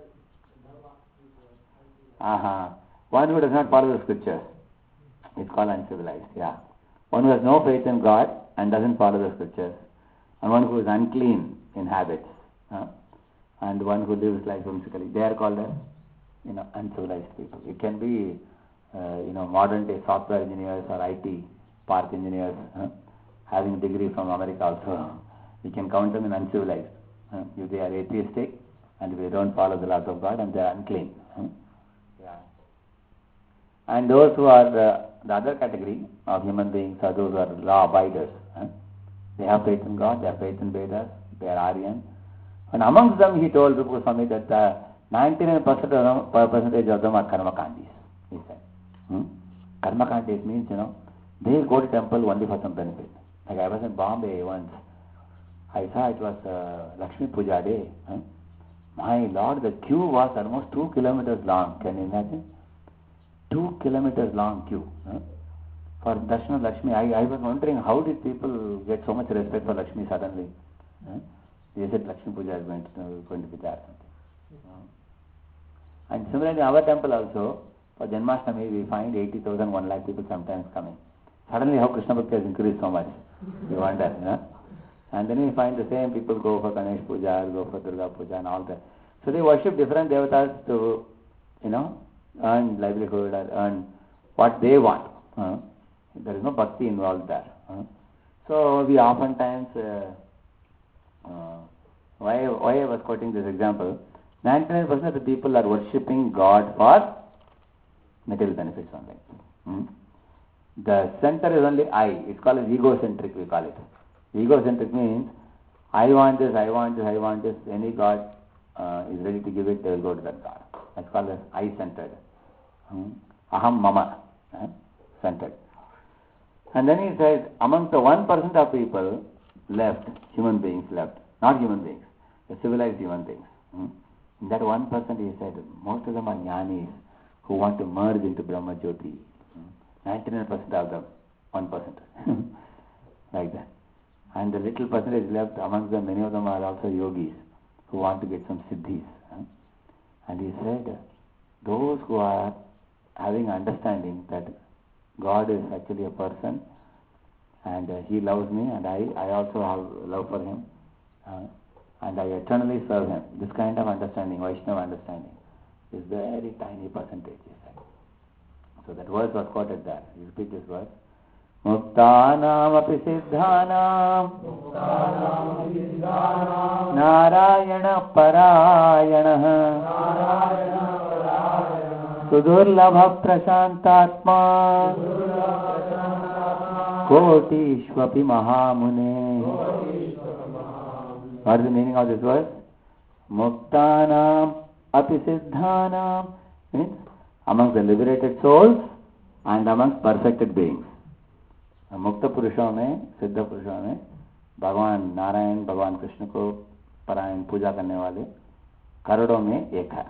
Aha. Uh-huh. One who does not follow the scriptures is called uncivilized. Yeah. One who has no faith in God and doesn't follow the scriptures. And one who is unclean in habits. Huh? And one who lives life whimsically. They are called, uh, you know, uncivilized people. It can be, uh, you know, modern day software engineers or I T park engineers, huh? having a degree from America also. We can count them in uncivilized. Uh, if they are atheistic and they don't follow the laws of God, and they are unclean. Hmm? Yeah. And those who are the, the other category of human beings are those who are law abiders. Huh? They have faith in God, they have faith in Vedas, they are Aryan. And amongst them, he told Rupa Goswami that uh, ninety-nine percent of them, percentage of them are karmakandis, he said. Hmm? Karmakandis means, you know, they go to temple only for some benefit. Like I was in Bombay once. I saw it was uh, Lakshmi Puja day. Huh? My Lord, the queue was almost two kilometers long. Can you imagine? Two kilometers long queue. Huh? For Darshan of Lakshmi, I, I was wondering how did people get so much respect for Lakshmi suddenly? Huh? They said Lakshmi Puja is going to, uh, going to be there. Uh, and similarly, our temple also, for Janmashtami, we find eighty thousand, one lakh people sometimes coming. Suddenly, how Krishna Bhakti has increased so much? You wonder, you know? And then we find the same people go for Ganesh Puja, go for Durga Puja and all that. So they worship different devatas to, you know, earn livelihood or earn what they want. Uh, there is no bhakti involved there. Uh, so we oftentimes, uh, uh, why, why I was quoting this example, ninety-nine percent of the people are worshipping God for material benefits only. Hmm? The center is only I. It's called as egocentric, we call it. Egocentric means, I want this, I want this, I want this. Any God uh, is ready to give it, they will go to that God. That's called as I-centered. Hmm? Aham mama. Eh? Centered. And then he said, among the one percent of people left, human beings left, not human beings, the civilized human beings. Hmm? In that one percent, he said, most of them are jnanis who want to merge into Brahma Jyoti. Hmm? ninety-nine percent of them, one percent. Like that. And the little percentage left, amongst them, many of them are also yogis who want to get some siddhis. Huh? And he said, those who are having understanding that God is actually a person and uh, he loves me and I, I also have love for him uh, and I eternally serve him. This kind of understanding, Vaishnava understanding, is very tiny percentage, he said. So that verse was quoted there. You repeat this verse. Muktanam api siddhanam Narayana Parayana Sudurlabha Prashantatma Kotishvapi Mahamune. What is the meaning of this verse? Muktanam api siddhanam means amongst the liberated souls and amongst perfected beings. मुक्त पुरुषों में, सिद्ध पुरुषों में भगवान नारायण, भगवान कृष्ण को परायण पूजा करने वाले करोड़ों में एक है.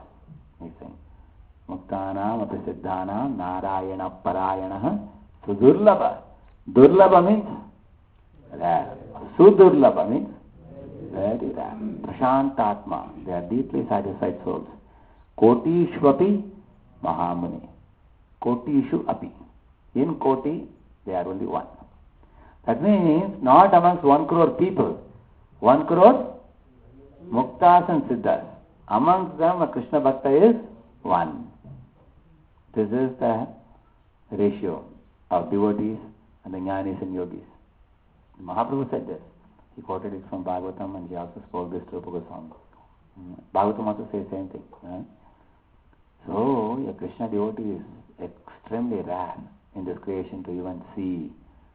मुक्तानाम अपि सिद्धानाम नारायण परायणः सुदुर्लभ. दुर्लभ means rare. Sudurlabha means very rare. Prashantatma, they are deeply satisfied souls. Kotishvapi Mahamuni. Kotishu api. In Koti, they are only one. That means not amongst one crore people. One crore muktas and siddhas. Amongst them a Krishna Bhakta is one. This is the ratio of devotees and the jnanis and yogis. Mahaprabhu said this. He quoted it from Bhagavatam and he also spoke this to Rupa Goswami. Bhagavatam also says the same thing. Right? So a Krishna devotee is extremely rare in this creation to even see.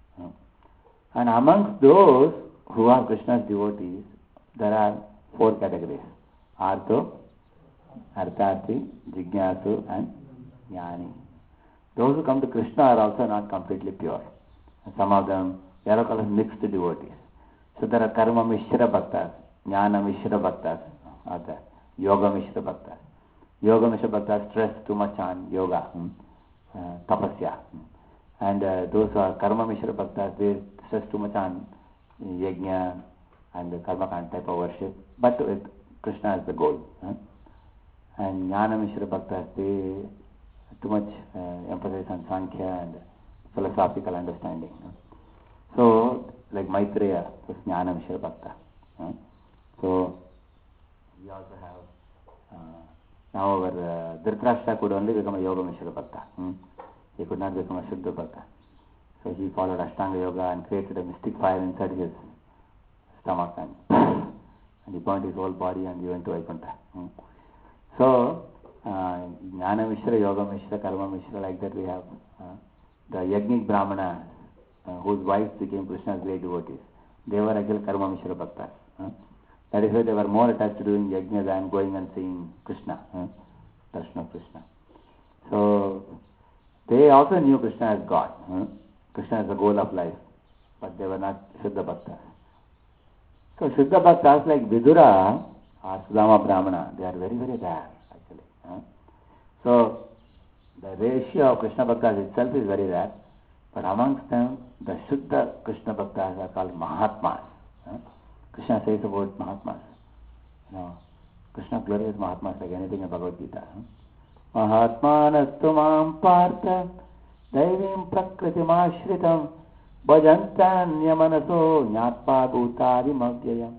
And amongst those who are Krishna's devotees, there are four categories. Artho, Arthati, Jignasu and Jnani. Those who come to Krishna are also not completely pure. And some of them, they are called mixed devotees. So there are Karma Mishra Bhaktas, Jnana Mishra Bhaktas, are there. Yoga Mishra Bhaktas. Yoga Mishra Bhaktas stress too much on yoga, hmm? uh, tapasya. Hmm? And uh, those who are Karma Mishra Bhaktas, they stress too much on yajna and the karma type of worship, but with Krishna as the goal. Huh? And Jnana Mishra Bhaktas, they too much uh, emphasis on Sankhya and philosophical understanding. Huh? So, like Maitreya, is Jnana Mishra Bhakta. Huh? So, we also have, uh, now our uh, Dhritarashtra could only become a Yoga Mishra Bhakta. Hmm? He could not become a Shuddha Bhakta. So he followed Ashtanga Yoga and created a mystic fire inside his stomach and and he burned his whole body and he went to Vaikuntha. Hmm. So, uh, Jnana Mishra, Yoga Mishra, Karma Mishra, like that we have uh, the Yajnik Brahmana, uh, whose wives became Krishna's great devotees. They were actually Karma Mishra Bhaktas. Uh. That is why they were more attached to doing yajna than going and seeing Krishna, uh, Darshan of Krishna. So, they also knew Krishna as God. Uh. Krishna is the goal of life, but they were not Siddha Bhaktas. So, Siddha Bhaktas like Vidura or Sudama Brahmana, they are very, very rare actually. Uh. So, the ratio of Krishna Bhaktas itself is very rare, but amongst them, the Shuddha Krishna Bhaktas are called Mahatmas. Uh. Krishna says about Mahatmas. You know, Krishna glorifies Mahatmas like anything in Bhagavad Gita. Huh? Mahatmanastu mam partha daivim prakritim ashritam bhajantanyamanaso jnatpa bhutadi mavyayam.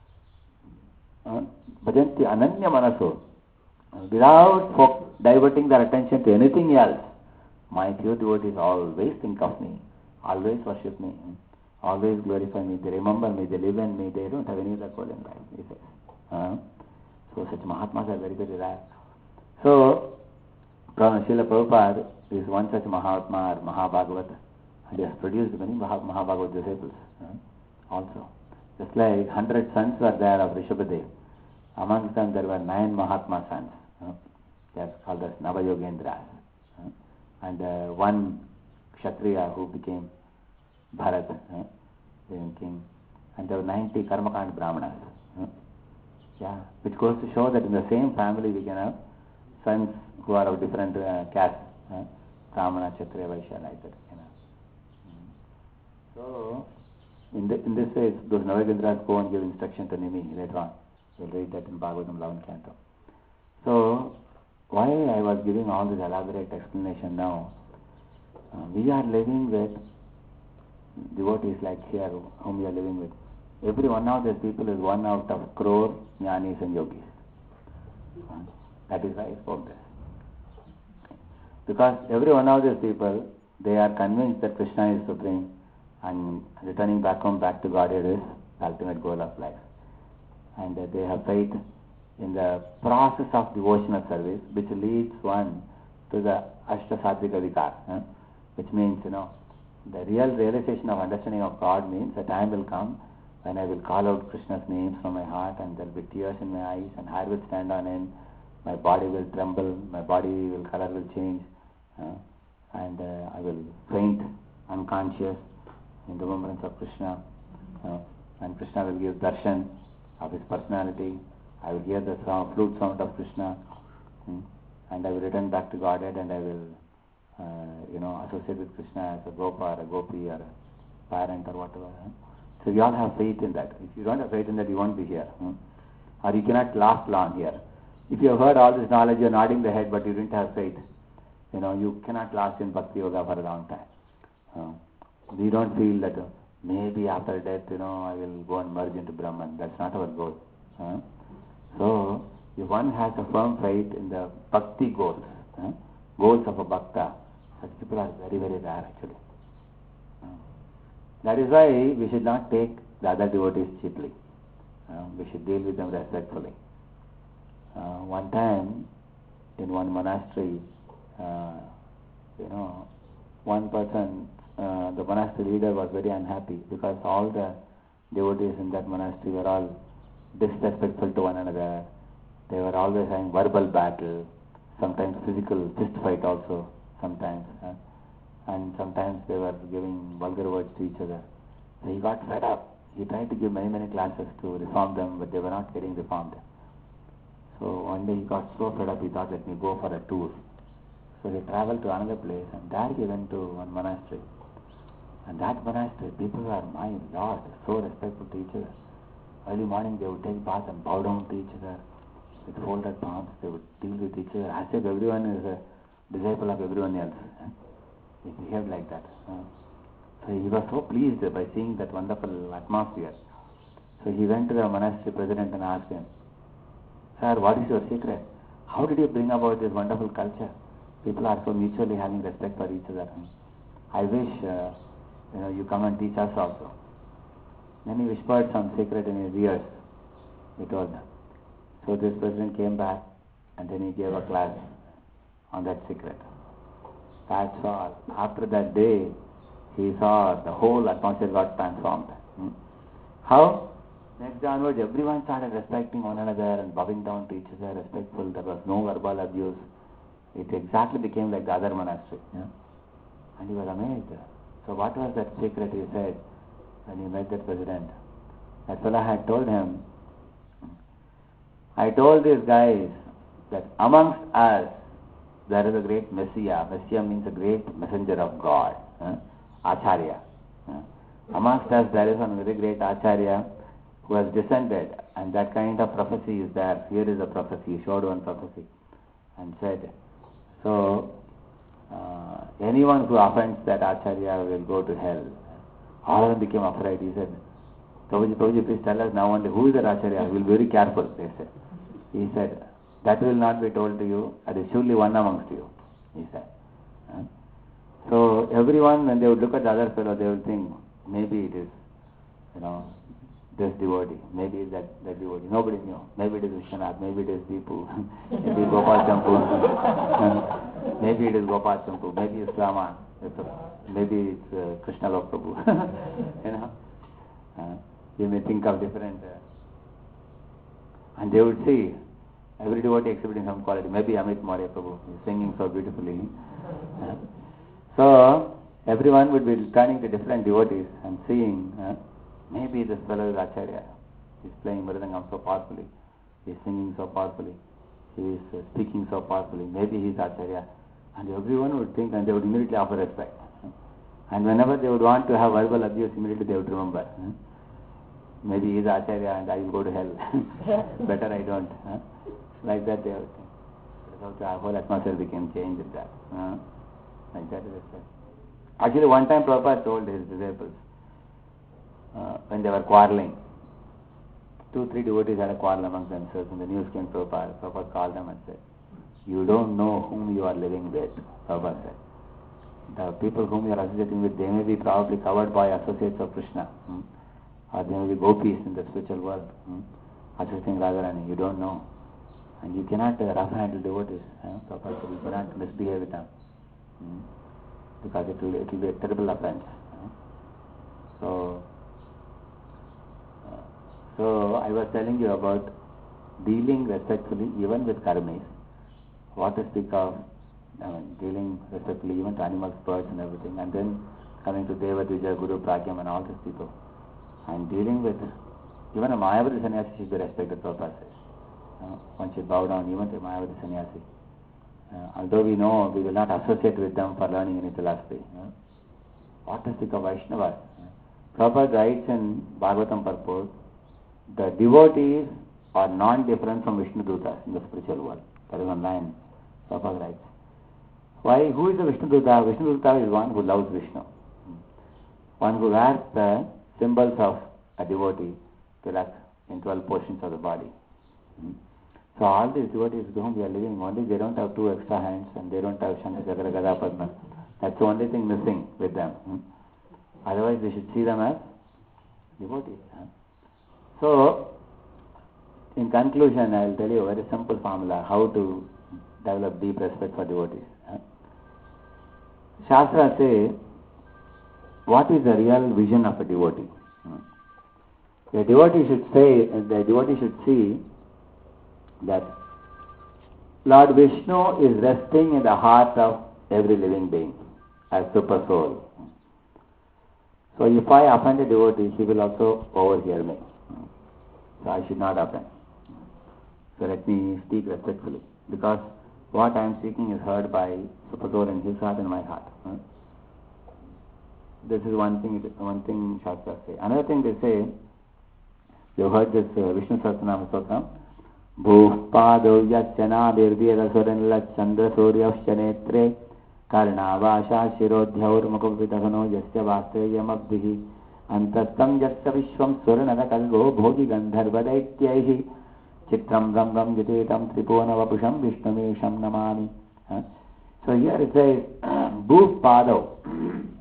Bhajanti ananya manaso. Without folk diverting their attention to anything else, my pure devotees always think of me, always worship me, always glorify me, they remember me, they live in me, they don't have any other goal in life, he says. Uh, so such Mahatmas are very, very rare. So, Srila Prabhupada is one such Mahatma or Mahabhagavat, and he has produced many Mahabhagavat disciples uh, also. Just like hundred sons were there of Rishabhadev. Amongst them there were nine Mahatma sons. Uh, they are called as Navayogendras. Uh, and uh, one Kshatriya who became Bharat, uh, the king, and there were ninety Karmakand Brahmanas. Uh, yeah, which goes to show that in the same family we can have sons who are of different uh, castes, uh, Brahmana, Kshatriya, Vaishya, like that. You know. Mm. So, in, the, in this way, those Navagendras go and give instruction to Nimi later on. We'll read that in Bhagavatam eleventh Canto. So, why I was giving all this elaborate explanation now? Uh, we are living with devotees like here, whom we are living with. Every one of these people is one out of crore jnanis and yogis. Uh, that is why I spoke this. Because every one of these people, they are convinced that Krishna is supreme and returning back home, back to Godhead is the ultimate goal of life. And uh, they have faith in the process of devotional service, which leads one to the Ashta Satvika Vikar, eh? which means, you know, the real realization of understanding of God means a time will come when I will call out Krishna's names from my heart and there will be tears in my eyes and hair will stand on end, my body will tremble, my body will, color will change, uh, and uh, I will faint unconscious in remembrance of Krishna, uh, and Krishna will give darshan of his personality. I will hear the sound, flute sound of Krishna, hmm, and I will return back to Godhead and I will, uh, you know, associate with Krishna as a Gopa or a Gopi or a parent or whatever. Hmm. So we all have faith in that. If you don't have faith in that, you won't be here. Hmm. Or you cannot last long here. If you have heard all this knowledge, you're nodding the head, but you didn't have faith. You know, you cannot last in Bhakti Yoga for a long time. Uh, we don't feel that uh, maybe after death, you know, I will go and merge into Brahman. That's not our goal. Uh, so, if one has a firm faith in the Bhakti goals, uh, goals of a Bhakta, such people are very, very rare actually. Uh, that is why we should not take the other devotees cheaply. Uh, we should deal with them respectfully. Uh, one time, in one monastery, uh, you know, one person, uh, the monastery leader was very unhappy because all the devotees in that monastery were all disrespectful to one another. They were always having verbal battle, sometimes physical fist fight also, sometimes. Uh, and sometimes they were giving vulgar words to each other. So he got fed up. He tried to give many, many classes to reform them, but they were not getting reformed. So one day he got so fed up, he thought, let me go for a tour. So he traveled to another place, and there he went to one monastery. And that monastery, people were, my Lord, so respectful to each other. Early morning they would take bath and bow down to each other with folded palms. They would deal with each other as if everyone is a disciple of everyone else. He behaved like that. So he was so pleased by seeing that wonderful atmosphere. So he went to the monastery president and asked him, Sir, what is your secret? How did you bring about this wonderful culture? People are so mutually having respect for each other. I wish uh, you know you come and teach us also. Then he whispered some secret in his ears. he told them. So this president came back and then he gave a class on that secret. That's all. After that day, he saw the whole atmosphere got transformed. Hmm? How? Next day onwards, everyone started respecting one another and bowing down to each other, respectful. There was no verbal abuse. It exactly became like the other monastery. Yeah? And he was amazed. So what was that secret, he said, when he met that president? That fellow had told him, I told these guys that amongst us, there is a great Messiah. Messiah means a great messenger of God. Huh? Acharya. Huh? Amongst us, there is one very great Acharya who has descended, and that kind of prophecy is there. Here is a prophecy. He showed one prophecy and said, so, uh, anyone who offends that Acharya will go to hell. All of them became afraid. He said, Prabhuji, Prabhuji, please tell us now only who is that Acharya. We will be very careful, they said. He said, that will not be told to you. That is surely one amongst you, he said. Huh? So, everyone, when they would look at the other fellow, they would think, maybe it is, you know, this devotee, maybe it's that, that devotee. Nobody knew. Maybe it is Vishwanath, maybe it is Deepu, maybe Gopal Champu, maybe it is Gopal Champu, maybe it's Rama, maybe it's uh, Krishna Lok Prabhu. You know, uh, you may think of different, uh, and they would see every devotee exhibiting some quality. Maybe Amit Maurya Prabhu is singing so beautifully. Uh, so everyone would be turning to different devotees and seeing. Uh, Maybe this fellow is Acharya. He is playing Mridangam so powerfully. He is singing so powerfully. He is uh, speaking so powerfully. Maybe he is Acharya. And everyone would think and they would immediately offer respect. And whenever they would want to have verbal abuse, immediately they would remember. Maybe he is Acharya and I will go to hell. Better I don't. Like that they would think. So the whole atmosphere became changed with that. Like that is it. Actually, one time Prabhupada told his disciples, Uh, when they were quarreling. Two, three devotees had a quarrel among themselves, and the news came to Prabhupada. Prabhupada called them and said, you don't know whom you are living with, Prabhupada said. The people whom you are associating with, they may be probably covered by associates of Krishna, hmm? or they may be gopis in the spiritual world, hmm? associating Radharani. You don't know. And you cannot uh, rough handle devotees. Eh? Prabhupada said, you cannot misbehave with them. Hmm? Because it will, it will be a terrible offense. Eh? So, So, I was telling you about dealing respectfully even with karmis. What to speak of, I mean, dealing respectfully even to animals, birds and everything. And then coming to Deva, Vijay, Guru, Pragyam and all these people. And dealing with, even a Mayavadi sannyasi should be respected, Prabhupada says. Uh, one should bow down even to a Mayavadi sannyasi. Uh, although we know we will not associate with them for learning any philosophy. Uh, what to speak of Vaishnavas? Uh, Prabhupada writes in Bhagavatam purport, the devotees are non-different from Vishnu Dutas in the spiritual world. That is one line Prabhupada writes. Why? Who is the Vishnu Duta? Vishnu Duta is one who loves Vishnu. One who wears the symbols of a devotee tilak in twelve portions of the body. So all these devotees with whom we are living, only they don't have two extra hands and they don't have Shankha Chakra Gada Padma. That's the only thing missing with them. Otherwise we should see them as devotees. So, in conclusion, I will tell you a very simple formula how to develop deep respect for devotees. Shastra says, what is the real vision of a devotee? The devotee should say, the devotee should see that Lord Vishnu is resting in the heart of every living being as super soul. So if I offend a devotee, he will also overhear me. So I should not offend. So let me speak respectfully. Because what I am speaking is heard by Super Soul in his heart and my heart. This is one thing, one thing Shastra say. Another thing they say, you heard this uh, Vishnu Sahasranama Stotram, Bhuh Pado Yachana Virveda Suranla Chandra Surya Netre Karna Vasha Shirodhyaur Mukhavidagano Yasya Vastya Yamabdihi Antastam Yasya Vishwam Suranada Kalgo Bhogi Gandharvadaityaihi Chitram Ram Ram Yitetam Tripona Vapusham Vishnumesham Namami. So here it says Bhuh Pado.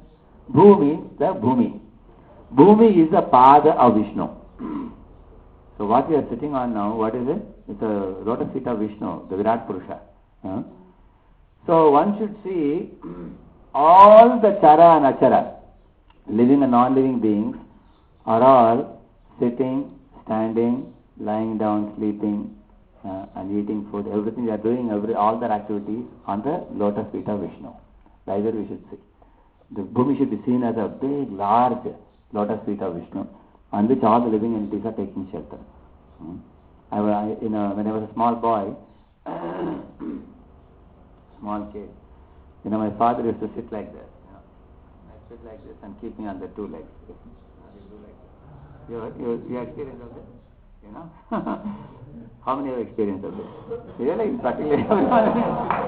Bhu means the Bhumi. Bhumi is the Pada of Vishnu. So what we are sitting on now, what is it? It's a lotus feet of Vishnu, the Virat Purusha. Huh? So one should see all the chara and achara, living and non-living beings, are all sitting, standing, lying down, sleeping, uh, and eating food. Everything they are doing, every all their activities on the lotus feet of Vishnu. Like that we should see. The Bhumi should be seen as a big, large lotus feet of Vishnu, on which all the living entities are taking shelter. Hmm. I, I, you know, when I was a small boy, small kid, you know, my father used to sit like this. You know, I sit like this and keep me on the two legs. You, you, you experience of this? You know? How many have experienced of this? Really? Practically everyone.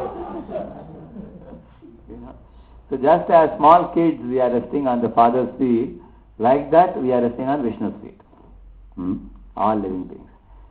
You know? So just as small kids we are resting on the father's feet, like that we are resting on Vishnu's feet. Hmm? All living beings.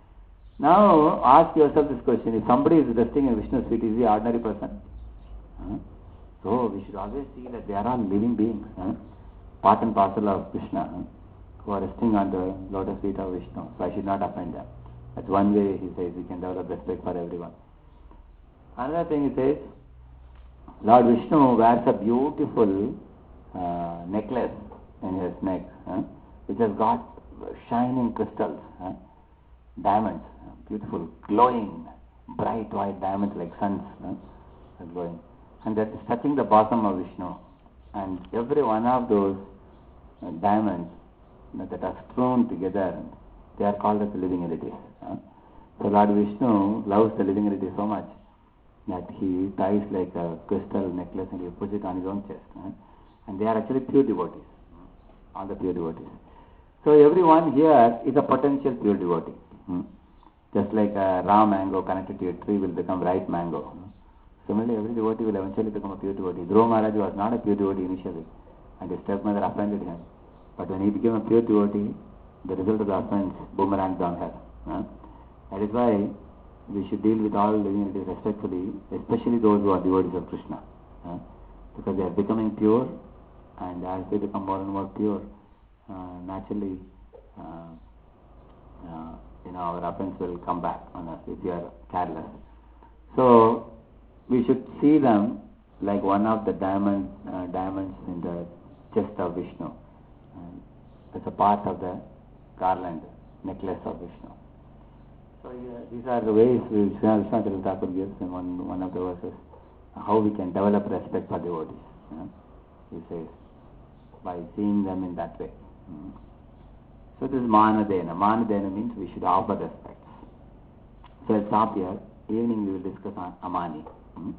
Now ask yourself this question: if somebody is resting in Vishnu's feet, is he an ordinary person? Huh? So we should always see that they are all living beings, huh? Part and parcel of Krishna, huh? Who are resting on the lotus feet of Vishnu. So I should not offend them. That's one way he says we can develop respect for everyone. Another thing he says, Lord Vishnu wears a beautiful uh, necklace in his neck, huh? Which has got shining crystals, huh? Diamonds, beautiful, glowing, bright white diamonds like suns, huh? Are glowing. And that is touching the bosom of Vishnu. And every one of those uh, diamonds, you know, that are strewn together, they are called as the living entities. Huh? So Lord Vishnu loves the living entity so much that he ties like a crystal necklace and he puts it on his own chest. Huh? And they are actually pure devotees, all the pure devotees. So everyone here is a potential pure devotee. Hmm? Just like a raw mango connected to a tree will become ripe mango. Hmm? Similarly, every devotee will eventually become a pure devotee. Dhruva Maharaj was not a pure devotee initially, and his stepmother offended him. But when he became a pure devotee, the result of the offense boomeranged on her. Huh? That is why we should deal with all living entities respectfully, especially those who are devotees of Krishna. Huh? Because they are becoming pure, and as they become more and more pure, uh, naturally, uh, uh, you know, our offense will come back on us if we are careless. So we should see them like one of the diamond uh, diamonds in the chest of Vishnu. It's a part of the garland, necklace of Vishnu. So yeah, these are the ways Vishwanath Thakur gives in one, one of the verses, how we can develop respect for devotees. You know? He says, by seeing them in that way. Mm. So this is Manadena. Manadena means we should offer respect. So I'll stop here. Evening we will discuss on Amani. Mm.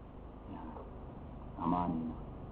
Yeah. Amani.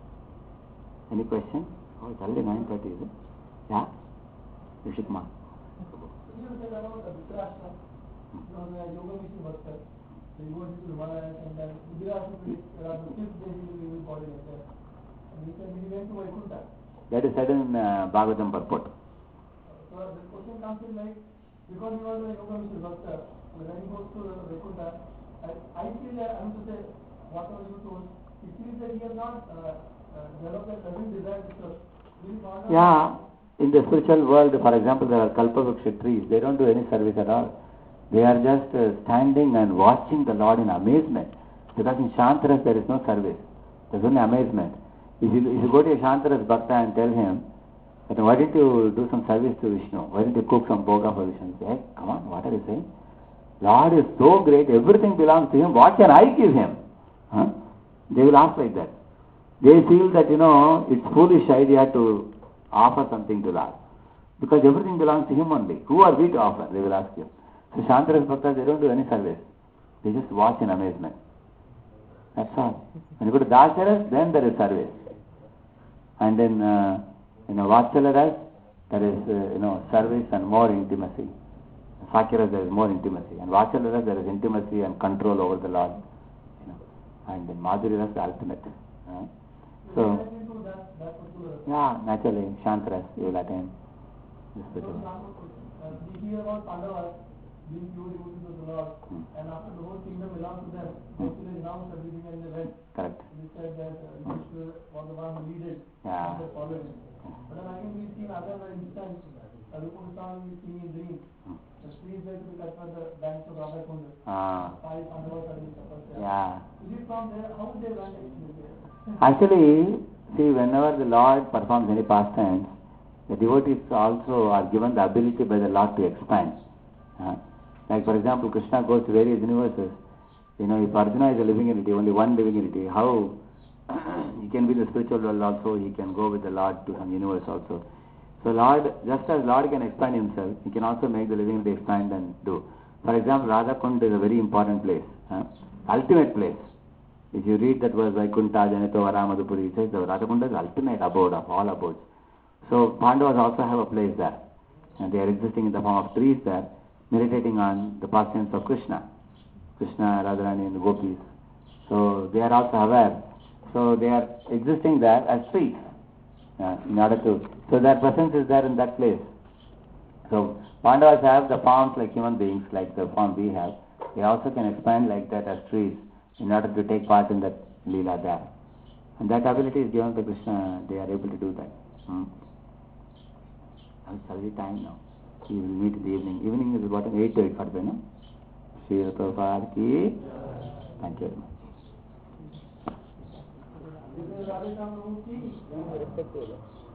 Any question? Oh, it's already nine thirty, is it? Yeah? Rishikma. You said about the Dhritarashtra, you know, the yoga mission bhakta, so you go to the Himalayas and then Dhritarashtra, uh, the fifth day he will be body like that. And he said he went to Vaikuntha. That is said in uh, Bhagavatam purport. So the question comes in like, because he was a yoga mission bhakta, when he goes to Vaikuntha, I, I feel that, I mean to say, whatever you told, it feels that he has not uh, uh, developed that urgent desire to serve. Yeah. In the spiritual world, for example, there are Kalpavruksha trees. They don't do any service at all. They are just uh, standing and watching the Lord in amazement. Because in Shantaras there is no service. There is only amazement. If you, if you go to a Shantaras Bhakta and tell him, that, why didn't you do some service to Vishnu? Why didn't you cook some bhoga for Vishnu? He say, hey, come on, what are you saying? Lord is so great, everything belongs to him. What can I give him? Huh? They will ask like that. They feel that, you know, it's foolish idea to offer something to Lord. Because everything belongs to him only. Who are we to offer? They will ask you. So Shantaras Bhaktas, they don't do any service. They just watch in amazement. That's all. When you go to Dasaras, then there is service. And then, uh, you know, Vatsalaras, there is, uh, you know, service and more intimacy. Sakyaras, there is more intimacy. And Vatsalaras, there is intimacy and control over the Lord. You know. And then Madhuryaras, the ultimate. Uh, so, yeah, naturally, Shantaras, you will attain this spiritual. We hear about Pandavas being pure devotees of the Lord, hmm. and after the whole kingdom belongs to them, they actually renounced everything and they went. Correct. They said that uh, Vishnu was the one who leaded, yeah. and they followed him. Hmm. But then again, we see another instance, Rupa Goswami we see in dreams, hmm. the trees were to be cut from the banks of Radha Kund. Ah. Five Pandavas are in tapasya. Yeah. Is it from there? How they went actually? Actually, see, whenever the Lord performs any pastimes, the devotees also are given the ability by the Lord to expand. Uh, like for example, Krishna goes to various universes. You know, if Arjuna is a living entity, only one living entity, how he can be in the spiritual world also, he can go with the Lord to some universe also. So Lord, just as Lord can expand himself, he can also make the living entity expand and do. For example, Radha Kund is a very important place, uh, ultimate place. If you read that verse, Vaikuntha Janito Varamadupuri, it says the Radha Kund is the ultimate abode of all abodes. So Pandavas also have a place there, and they are existing in the form of trees there, meditating on the pastimes of Krishna, Krishna, Radharani and the gopis. So they are also aware. So they are existing there as trees, uh, in order to, so their presence is there in that place. So Pandavas have the forms like human beings, like the form we have. They also can expand like that as trees in order to take part in that Leela there. And that ability is given to Krishna, they are able to do that. Hmm. Now it's already time now. We will meet in the evening. Evening is about eight to eight forty-five, no? Shri Prabhupada ki. Thank you very much. This is Radha Kund.